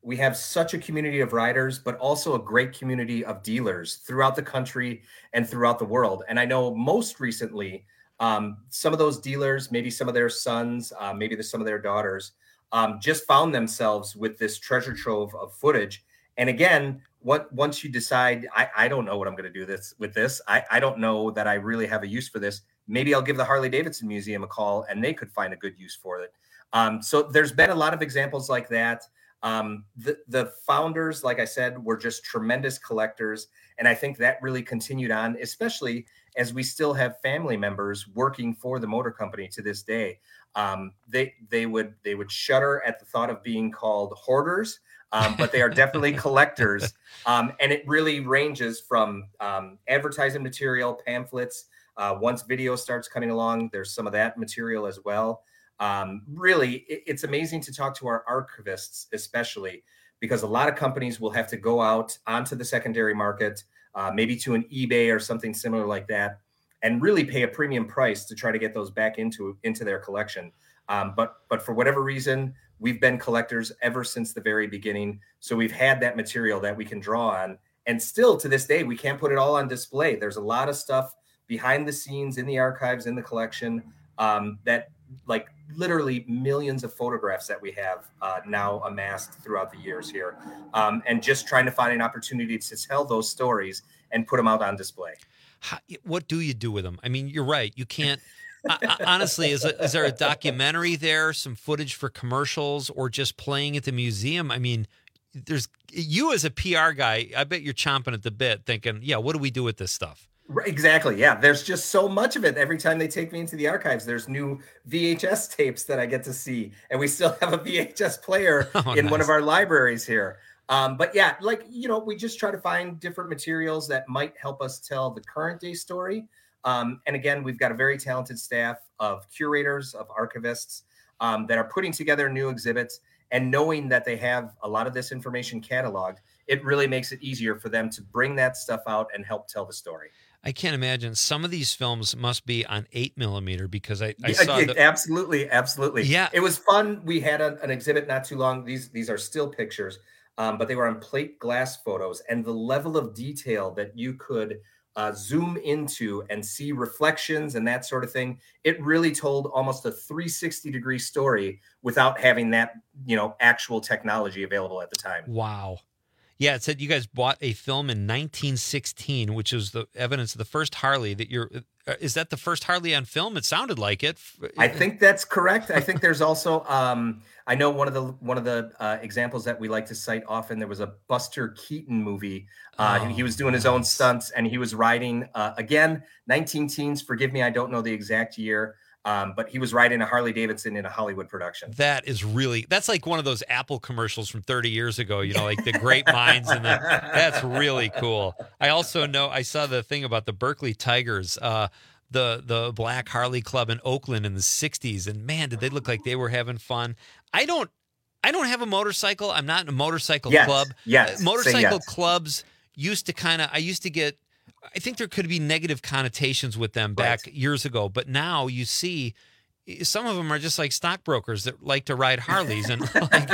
we have such a community of riders, but also a great community of dealers throughout the country and throughout the world. And I know most recently, um, some of those dealers, maybe some of their sons, uh, maybe some of their daughters, um, just found themselves with this treasure trove of footage. And again, what once you decide, I, I don't know what I'm going to do this with this. I, I don't know that I really have a use for this. Maybe I'll give the Harley Davidson Museum a call and they could find a good use for it. Um, so there's been a lot of examples like that. Um, the, the founders, like I said, were just tremendous collectors. And I think that really continued on, especially as we still have family members working for the motor company to this day. Um, they, they would, they would shudder at the thought of being called hoarders, um, but they are definitely collectors. Um, and it really ranges from, um, advertising material, pamphlets. Uh, once video starts coming along, there's some of that material as well. Um, really, it, it's amazing to talk to our archivists, especially because a lot of companies will have to go out onto the secondary market, uh, maybe to an eBay or something similar like that, and really pay a premium price to try to get those back into, into their collection. Um, but, but for whatever reason, we've been collectors ever since the very beginning. So we've had that material that we can draw on. And still to this day, we can't put it all on display. There's a lot of stuff behind the scenes in the archives, in the collection, um, that like literally millions of photographs that we have uh, now amassed throughout the years here. Um, and just trying to find an opportunity to tell those stories and put them out on display. How, what do you do with them? I mean, you're right. You can't, uh, honestly, is, a, is there a documentary there, some footage for commercials, or just playing at the museum? I mean, there's you as a P R guy, I bet you're chomping at the bit thinking, yeah, what do we do with this stuff? Exactly. Yeah. There's just so much of it. Every time they take me into the archives, there's new V H S tapes that I get to see. And we still have a V H S player oh, in nice. one of our libraries here. Um, but yeah, like, you know, we just try to find different materials that might help us tell the current day story. Um, and again, we've got a very talented staff of curators, of archivists um, that are putting together new exhibits, and knowing that they have a lot of this information cataloged, it really makes it easier for them to bring that stuff out and help tell the story. I can't imagine. Some of these films must be on eight millimeter because I, I yeah, saw yeah, the... absolutely, absolutely. Yeah, it was fun. We had a, an exhibit not too long. These these are still pictures, um, but they were on plate glass photos, and the level of detail that you could uh, zoom into and see reflections and that sort of thing. It really told almost a three sixty degree story without having that, you know, actual technology available at the time. Wow. Yeah, it said you guys bought a film in nineteen sixteen, which is the evidence of the first Harley that you're. Is that the first Harley on film? It sounded like it. I think that's correct. I think there's also. Um, I know one of the one of the uh, examples that we like to cite often. There was a Buster Keaton movie. Uh, oh, he, he was doing his own stunts, and he was riding uh, again nineteen teens. Forgive me, I don't know the exact year. Um, but he was riding a Harley Davidson in a Hollywood production. That is really, that's like one of those Apple commercials from thirty years ago, you know, like the great minds. And the, that's really cool. I also know, I saw the thing about the Berkeley Tigers, uh, the, the Black Harley Club in Oakland in the sixties. And man, did they look like they were having fun. I don't, I don't have a motorcycle. I'm not in a motorcycle yes, club. Yes. Motorcycle yes. clubs used to kind of, I used to get, I think there could be negative connotations with them back right. years ago, but now you see some of them are just like stockbrokers that like to ride Harleys. And like,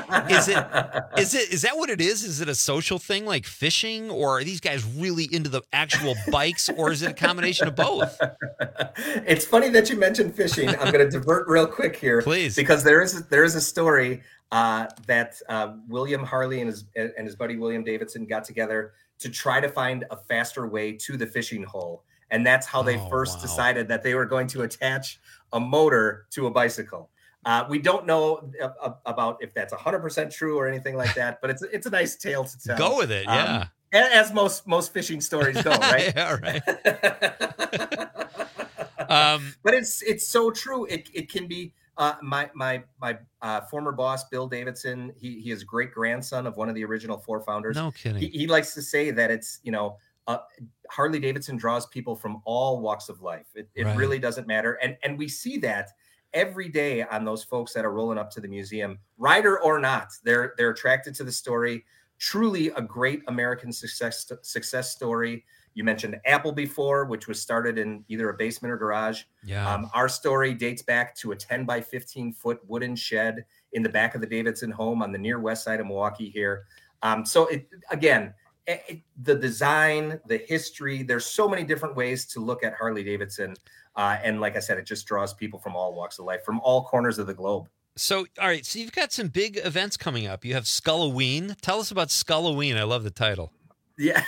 is it, is it, is that what it is? Is it a social thing like fishing, or are these guys really into the actual bikes, or is it a combination of both? It's funny that you mentioned fishing. I'm going to divert real quick here, please, because there is, there is a story uh, that uh, William Harley and his, and his buddy William Davidson got together to try to find a faster way to the fishing hole. And that's how they oh, first wow. decided that they were going to attach a motor to a bicycle. Uh, we don't know uh, about if that's one hundred percent true or anything like that, but it's it's a nice tale to tell. Go with it, yeah. Um, as most most fishing stories go, right? Yeah, right. um, but it's it's so true. It it can be. Uh, my my my uh, former boss, Bill Davidson, he he is great grandson of one of the original four founders. No kidding. He, he likes to say that it's, you know, uh, Harley Davidson draws people from all walks of life. It, it right. really doesn't matter, and and we see that every day on those folks that are rolling up to the museum, rider or not. They're they're attracted to the story. Truly a great American success success story. You mentioned Apple before, which was started in either a basement or garage. Yeah. Um, our story dates back to a ten by fifteen foot wooden shed in the back of the Davidson home on the near west side of Milwaukee here. Um, so it, again, it, it, the design, the history, there's so many different ways to look at Harley Davidson. Uh, and like I said, it just draws people from all walks of life, from all corners of the globe. So, all right, so you've got some big events coming up. You have Skulloween. Tell us about Skulloween. I love the title. Yeah.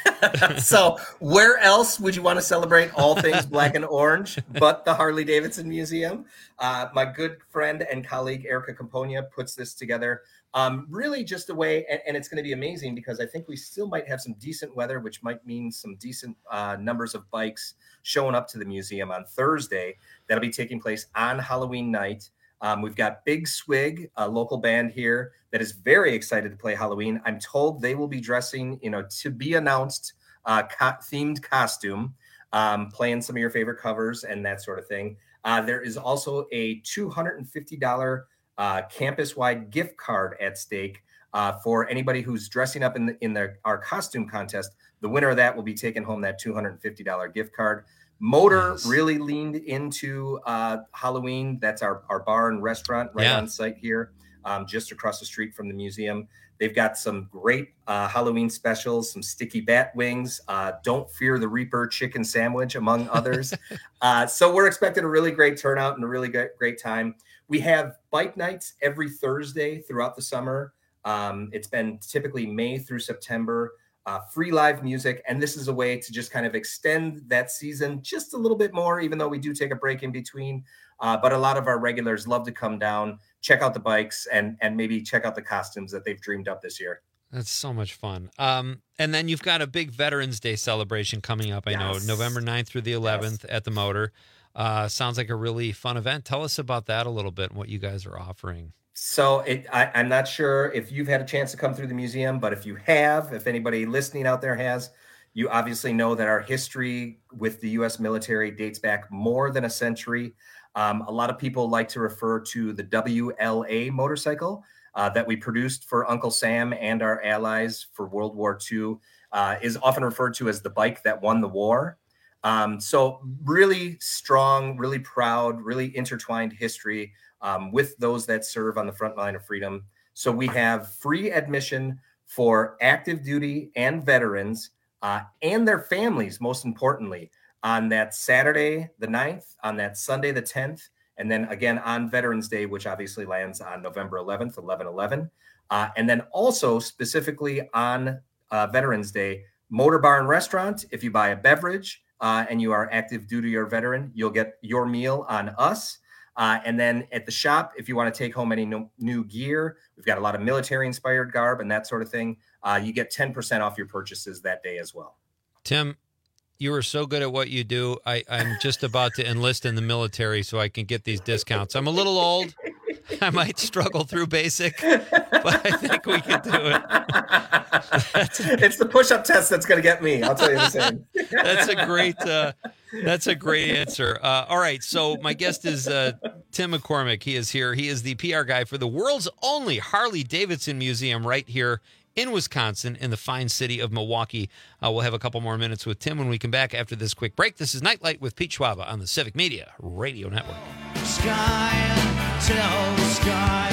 So where else would you want to celebrate all things black and orange but the Harley Davidson Museum? Uh, my good friend and colleague Erica Camponia puts this together. Um, really just a way, and, and it's going to be amazing because I think we still might have some decent weather, which might mean some decent uh, numbers of bikes showing up to the museum on Thursday. That'll be taking place on Halloween night. Um, we've got Big Swig, a local band here that is very excited to play Halloween. I'm told they will be dressing, you know, to be announced uh, co- themed costume, um, playing some of your favorite covers and that sort of thing. Uh, there is also a two hundred fifty dollars uh, campus-wide gift card at stake uh, for anybody who's dressing up in the, in their, our costume contest. The winner of that will be taking home that two hundred fifty dollars gift card. Motor nice. Really leaned into uh, Halloween. That's our, our bar and restaurant right yeah. on site here, um, just across the street from the museum. They've got some great uh, Halloween specials, some sticky bat wings, uh, Don't Fear the Reaper chicken sandwich, among others. uh, so we're expecting a really great turnout and a really great, great time. We have bike nights every Thursday throughout the summer. Um, it's been typically May through September. Uh, free live music, and this is a way to just kind of extend that season just a little bit more, even though we do take a break in between. Uh, but a lot of our regulars love to come down, check out the bikes, and and maybe check out the costumes that they've dreamed up this year. That's so much fun. Um, and then you've got a big Veterans Day celebration coming up, I yes. know, November ninth through the eleventh yes. at the Motor. Uh, sounds like a really fun event. Tell us about that a little bit and what you guys are offering. So it, I, I'm not sure if you've had a chance to come through the museum, but if you have, if anybody listening out there has, you obviously know that our history with the U S military dates back more than a century. Um, a lot of people like to refer to the W L A motorcycle uh, that we produced for Uncle Sam and our allies for World War Two, uh, is often referred to as the bike that won the war. Um, so really strong, really proud, really intertwined history Um, with those that serve on the front line of freedom. So we have free admission for active duty and veterans uh, and their families, most importantly, on that Saturday, the ninth, on that Sunday, the tenth, and then again on Veterans Day, which obviously lands on November eleventh, eleven eleven. Uh, and then also specifically on uh, Veterans Day, Motor Bar and Restaurant, if you buy a beverage uh, and you are active duty or veteran, you'll get your meal on us. Uh, and then at the shop, if you want to take home any no, new gear, we've got a lot of military-inspired garb and that sort of thing. Uh, you get ten percent off your purchases that day as well. Tim, you are so good at what you do. I, I'm just about to enlist in the military so I can get these discounts. I'm a little old. I might struggle through basic, but I think we can do it. It's the push-up test that's going to get me. I'll tell you the same. That's a great uh, that's a great answer. Uh, all right, so my guest is uh, Tim McCormick. He is here. He is the P R guy for the world's only Harley Davidson Museum right here in Wisconsin, in the fine city of Milwaukee. Uh, we'll have a couple more minutes with Tim when we come back after this quick break. This is Nightlight with Pete Schwaba on the Civic Media Radio Network. Sky, tell the sky,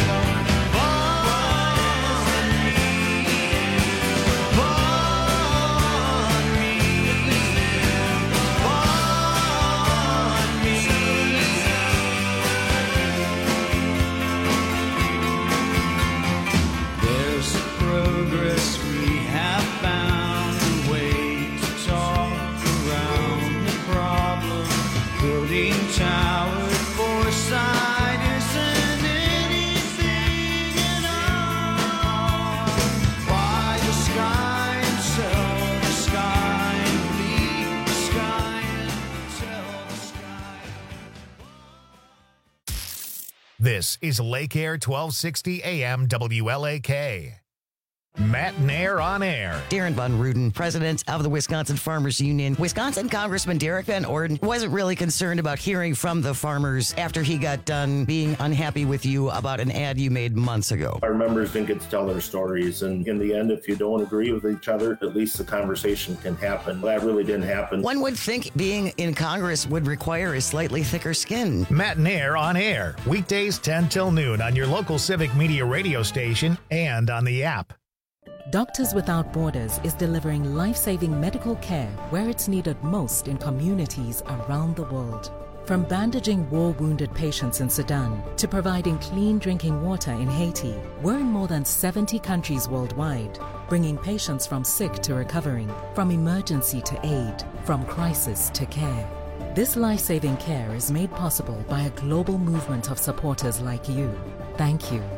This is Lake Air twelve sixty A M W L A K. Matt Nair on air. Darren Von Ruden, president of the Wisconsin Farmers Union. Wisconsin Congressman Derek Van Orden wasn't really concerned about hearing from the farmers after he got done being unhappy with you about an ad you made months ago. Our members didn't get to tell their stories, and in the end, if you don't agree with each other, at least the conversation can happen. That really didn't happen. One would think being in Congress would require a slightly thicker skin. Matt Nair on air, weekdays ten till noon on your local Civic Media radio station and on the app. Doctors Without Borders is delivering life-saving medical care where it's needed most in communities around the world. From bandaging war-wounded patients in Sudan to providing clean drinking water in Haiti, we're in more than seventy countries worldwide, bringing patients from sick to recovering, from emergency to aid, from crisis to care. This life-saving care is made possible by a global movement of supporters like you. Thank you.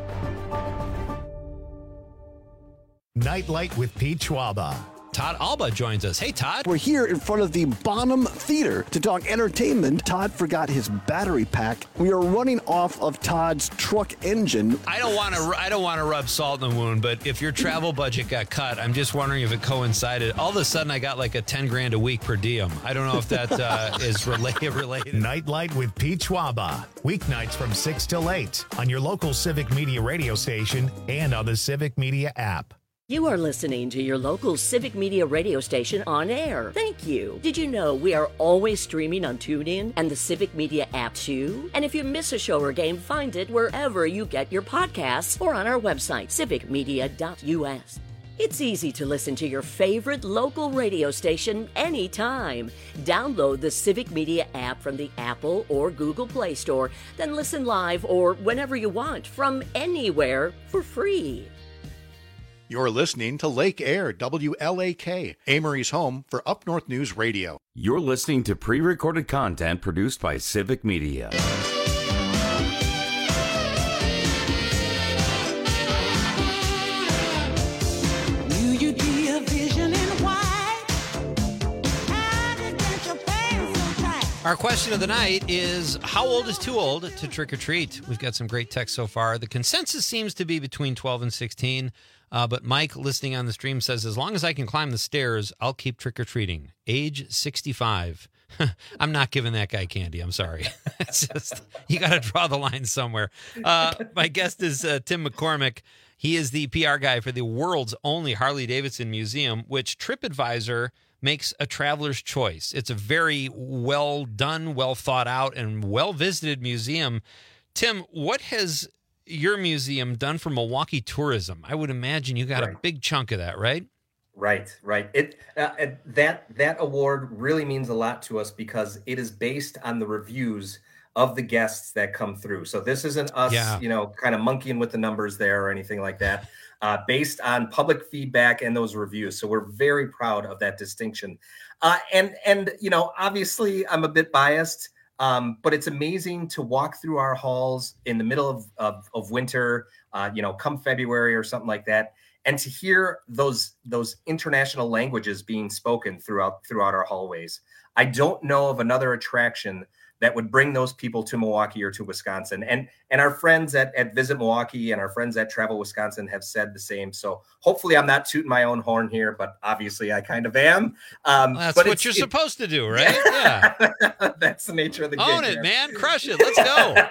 Nightlight with Pete Schwaba. Todd Alba joins us. Hey, Todd. We're here in front of the Bonham Theater to talk entertainment. Todd forgot his battery pack. We are running off of Todd's truck engine. I don't want to. I don't want to rub salt in the wound, but if your travel budget got cut, I'm just wondering if it coincided. All of a sudden, I got like a ten grand a week per diem. I don't know if that uh, is related. Related. Nightlight with Pete Schwaba. Weeknights from six till eight on your local Civic Media radio station and on the Civic Media app. You are listening to your local Civic Media radio station on air. Thank you. Did you know we are always streaming on TuneIn and the Civic Media app too? And if you miss a show or game, find it wherever you get your podcasts or on our website, civic media dot u s. It's easy to listen to your favorite local radio station anytime. Download the Civic Media app from the Apple or Google Play Store, then listen live or whenever you want from anywhere for free. You're listening to Lake Air, W L A K, Amory's home for Up North News Radio. You're listening to pre-recorded content produced by Civic Media. Will you be a vision in white? How to get your pants so tight? Our question of the night is, how old is too old to trick or treat? We've got some great texts so far. The consensus seems to be between twelve and sixteen. Uh, but Mike, listening on the stream, says, as long as I can climb the stairs, I'll keep trick-or-treating. Age sixty-five. I'm not giving that guy candy. I'm sorry. It's just, you got to draw the line somewhere. Uh, my guest is uh, Tim McCormick. He is the P R guy for the world's only Harley-Davidson Museum, which TripAdvisor makes a traveler's choice. It's a very well done, well thought out, and well-visited museum. Tim, what has your museum done for Milwaukee tourism? I would imagine you got right. a big chunk of that, right? Right, right. It uh, that that award really means a lot to us because it is based on the reviews of the guests that come through. So this isn't us, yeah. you know, kind of monkeying with the numbers there or anything like that. Uh, based on public feedback and those reviews. So we're very proud of that distinction. Uh, and and you know, obviously, I'm a bit biased. Um, but it's amazing to walk through our halls in the middle of, of, of winter, uh, you know, come February or something like that, and to hear those those international languages being spoken throughout throughout our hallways. I don't know of another attraction that would bring those people to Milwaukee or to Wisconsin. And and our friends at, at Visit Milwaukee and our friends at Travel Wisconsin have said the same. So hopefully I'm not tooting my own horn here, but obviously I kind of am. Um, well, that's but what you're it, supposed to do, right? Yeah. That's the nature of the game. Own it, man. Crush it. Let's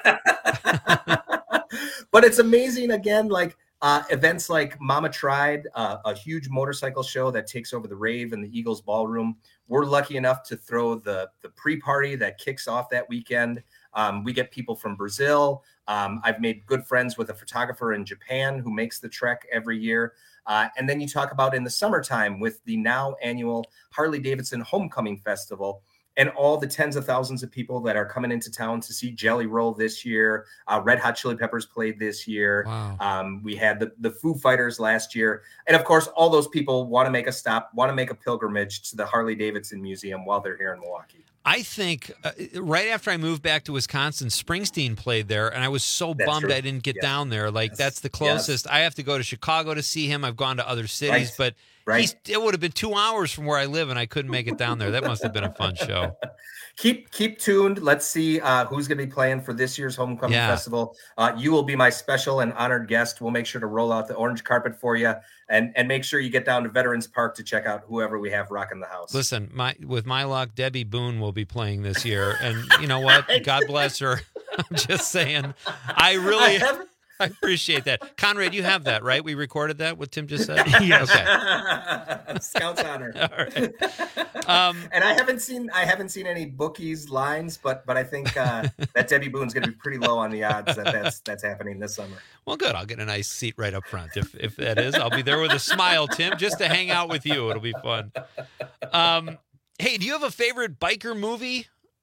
go. But it's amazing, again, like uh, events like Mama Tried, uh, a huge motorcycle show that takes over the rave and the Eagles Ballroom. We're lucky enough to throw the, the pre-party that kicks off that weekend. Um, we get people from Brazil. Um, I've made good friends with a photographer in Japan who makes the trek every year. Uh, and then you talk about in the summertime with the now annual Harley-Davidson Homecoming Festival and all the tens of thousands of people that are coming into town to see Jelly Roll this year. Uh, Red Hot Chili Peppers played this year. Wow. Um, we had the, the Foo Fighters last year. And of course, all those people want to make a stop, want to make a pilgrimage to the Harley-Davidson Museum while they're here in Milwaukee. I think uh, right after I moved back to Wisconsin, Springsteen played there, and I was so That's bummed true. I didn't get Yes. down there. Like, Yes. that's the closest. Yes. I have to go to Chicago to see him. I've gone to other cities, Right. but right? He's, it would have been two hours from where I live, and I couldn't make it down there. That must have been a fun show. Keep keep tuned. Let's see uh, who's going to be playing for this year's Homecoming Yeah. Festival. Uh, you will be my special and honored guest. We'll make sure to roll out the orange carpet for you, and and make sure you get down to Veterans Park to check out whoever we have rocking the house. Listen, my with my luck, Debbie Boone will be playing this year, and you know what? God bless her. I'm just saying. I really. I have- I appreciate that. Conrad, you have that, right? We recorded that, what Tim just said? Yes. Okay. Scout's honor. All right. Um, and I haven't seen I haven't seen any bookies lines, but but I think uh, that Debbie Boone's going to be pretty low on the odds that that's that's happening this summer. Well, good. I'll get a nice seat right up front. If if that is, I'll be there with a smile, Tim, just to hang out with you. It'll be fun. Um, hey, do you have a favorite biker movie?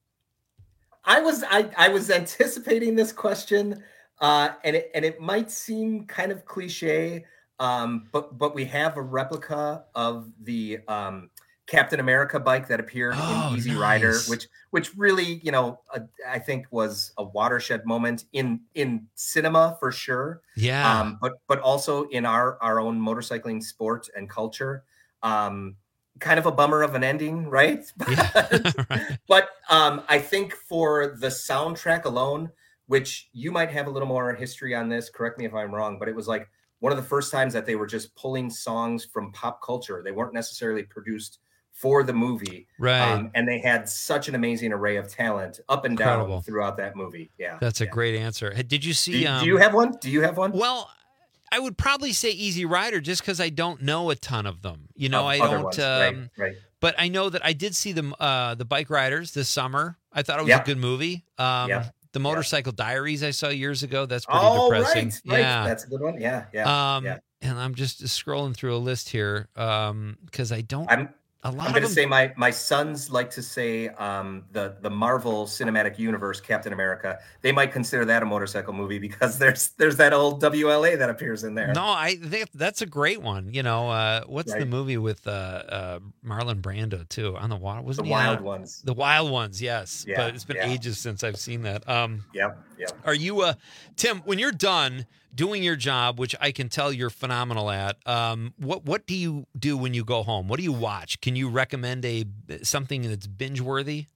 I was I, I was anticipating this question, uh, and it and it might seem kind of cliche, um, but but we have a replica of the um, Captain America bike that appeared Oh, in Easy nice. Rider, which which really you know uh, I think was a watershed moment in in cinema for sure. Yeah. Um, but but also in our our own motorcycling sport and culture. Um, kind of a bummer of an ending, right? right. But um, I think for the soundtrack alone, which you might have a little more history on this, correct me if I'm wrong, but it was like one of the first times that they were just pulling songs from pop culture. They weren't necessarily produced for the movie. Right. Um, and they had such an amazing array of talent up and down Incredible. throughout that movie. Yeah. That's a yeah. great answer. Hey, did you see? Do, you- um, do you have one? Do you have one? Well, I would probably say Easy Rider just because I don't know a ton of them. You know, Of I other don't. ones, Um, right, right. But I know that I did see the uh, the Bike Riders this summer. I thought it was Yeah. a good movie. Um, Yeah. The Motorcycle Diaries I saw years ago. That's pretty Oh, depressing. right, right. Yeah. That's a good one. Yeah, yeah, Um, yeah. And I'm just scrolling through a list here because I don't. I'm a lot I'm of going to them. say my my sons like to say um, the the Marvel Cinematic Universe Captain America. They might consider that a motorcycle movie because there's there's that old W L A that appears in there. No, I think that's a great one. You know, uh, what's the Right. movie with uh, uh, Marlon Brando too on the water? Wasn't The he on Wild it? Ones. The Wild Ones, yes. Yeah, but it's been yeah. ages since I've seen that. Um, Yeah, yeah. Are you, uh, Tim? When you're done doing your job, which I can tell you're phenomenal at, um, what what do you do when you go home? What do you watch? Can you recommend a something that's binge worthy?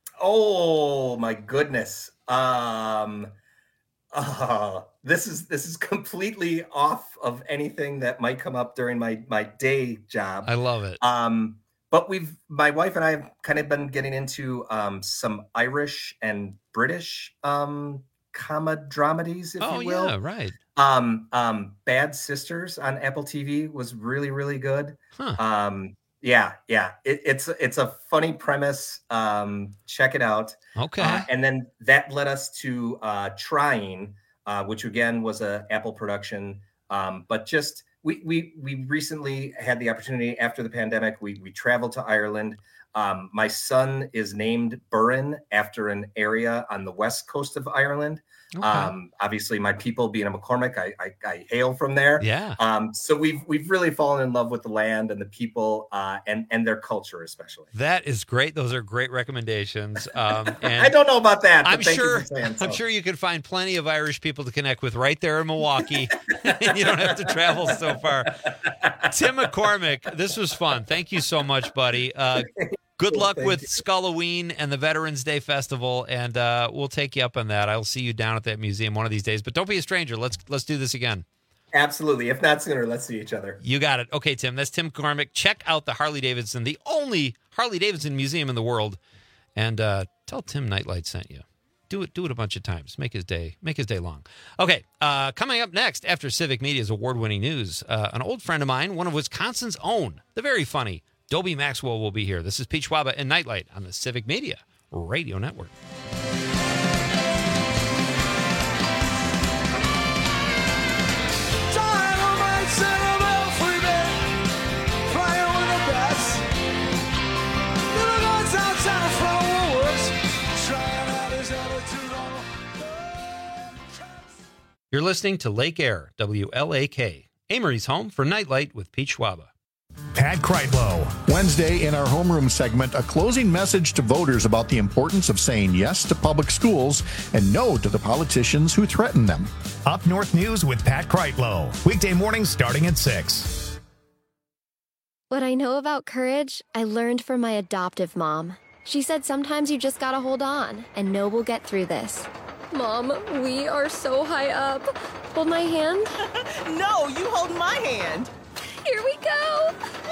Oh my goodness. Um, uh, this is this is completely off of anything that might come up during my my day job. I love it. Um, but we've my wife and I have kind of been getting into um, some Irish and British um, comedy dramedies, if Oh you will. yeah, right. Um, um, Bad Sisters on Apple T V was really, really good. Huh. Um, yeah, yeah. It, it's it's a funny premise. Um, check it out. Okay. Uh, and then that led us to uh, Trying, uh, which again was a Apple production. Um, but just we we we recently had the opportunity after the pandemic. We we traveled to Ireland. Um, my son is named Burren after an area on the west coast of Ireland. Okay. Um, obviously, my people being a McCormick, I, I, I hail from there. Yeah. Um, so we've we've really fallen in love with the land and the people uh, and and their culture, especially. That is great. Those are great recommendations. Um, and I don't know about that. But I'm thank sure. You for saying so. I'm sure you can find plenty of Irish people to connect with right there in Milwaukee. You don't have to travel so far. Tim McCormick, this was fun. Thank you so much, buddy. Uh, good luck Thank with you. Skulloween and the Veterans Day Festival, and uh, we'll take you up on that. I'll see you down at that museum one of these days. But don't be a stranger. Let's let's do this again. Absolutely. If not sooner, let's see each other. You got it. Okay, Tim. That's Tim McCormick. Check out the Harley Davidson, the only Harley Davidson museum in the world, and uh, tell Tim Nightlight sent you. Do it. Do it a bunch of times. Make his day. Make his day long. Okay. Uh, coming up next after Civic Media's award-winning news, uh, an old friend of mine, one of Wisconsin's own, the very funny Dobie Maxwell, will be here. This is Pete Schwaba and Nightlight on the Civic Media Radio Network. Dynamite set 'em all free, man. Flying with the best. Little guns outside from Woolworths. Trying out his attitude on You're listening to Lake Air, W L A K, Amory's home for Nightlight with Pete Schwaba. Pat Kreitlow. Wednesday, in our homeroom segment, a closing message to voters about the importance of saying yes to public schools and no to the politicians who threaten them. Up North News with Pat Kreitlow. Weekday mornings starting at six. What I know about courage, I learned from my adoptive mom. She said sometimes you just gotta hold on and know we'll get through this. Mom, we are so high up. Hold my hand. No, you hold my hand. Here we go.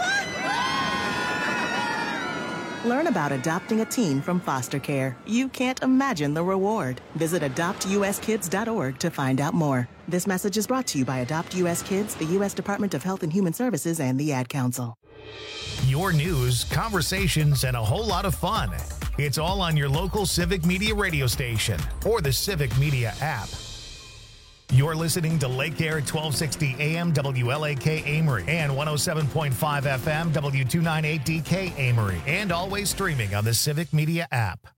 Learn about adopting a teen from foster care. You can't imagine the reward. Visit adopt u s kids dot org to find out more. This message is brought to you by Adopt U S Kids, the U S Department of Health and Human Services, and the Ad Council. Your news, conversations, and a whole lot of fun. It's all on your local Civic Media radio station or the Civic Media app. You're listening to Lake Air twelve sixty A M W L A K Amory and one oh seven point five F M W two ninety-eight D K Amory, and always streaming on the Civic Media app.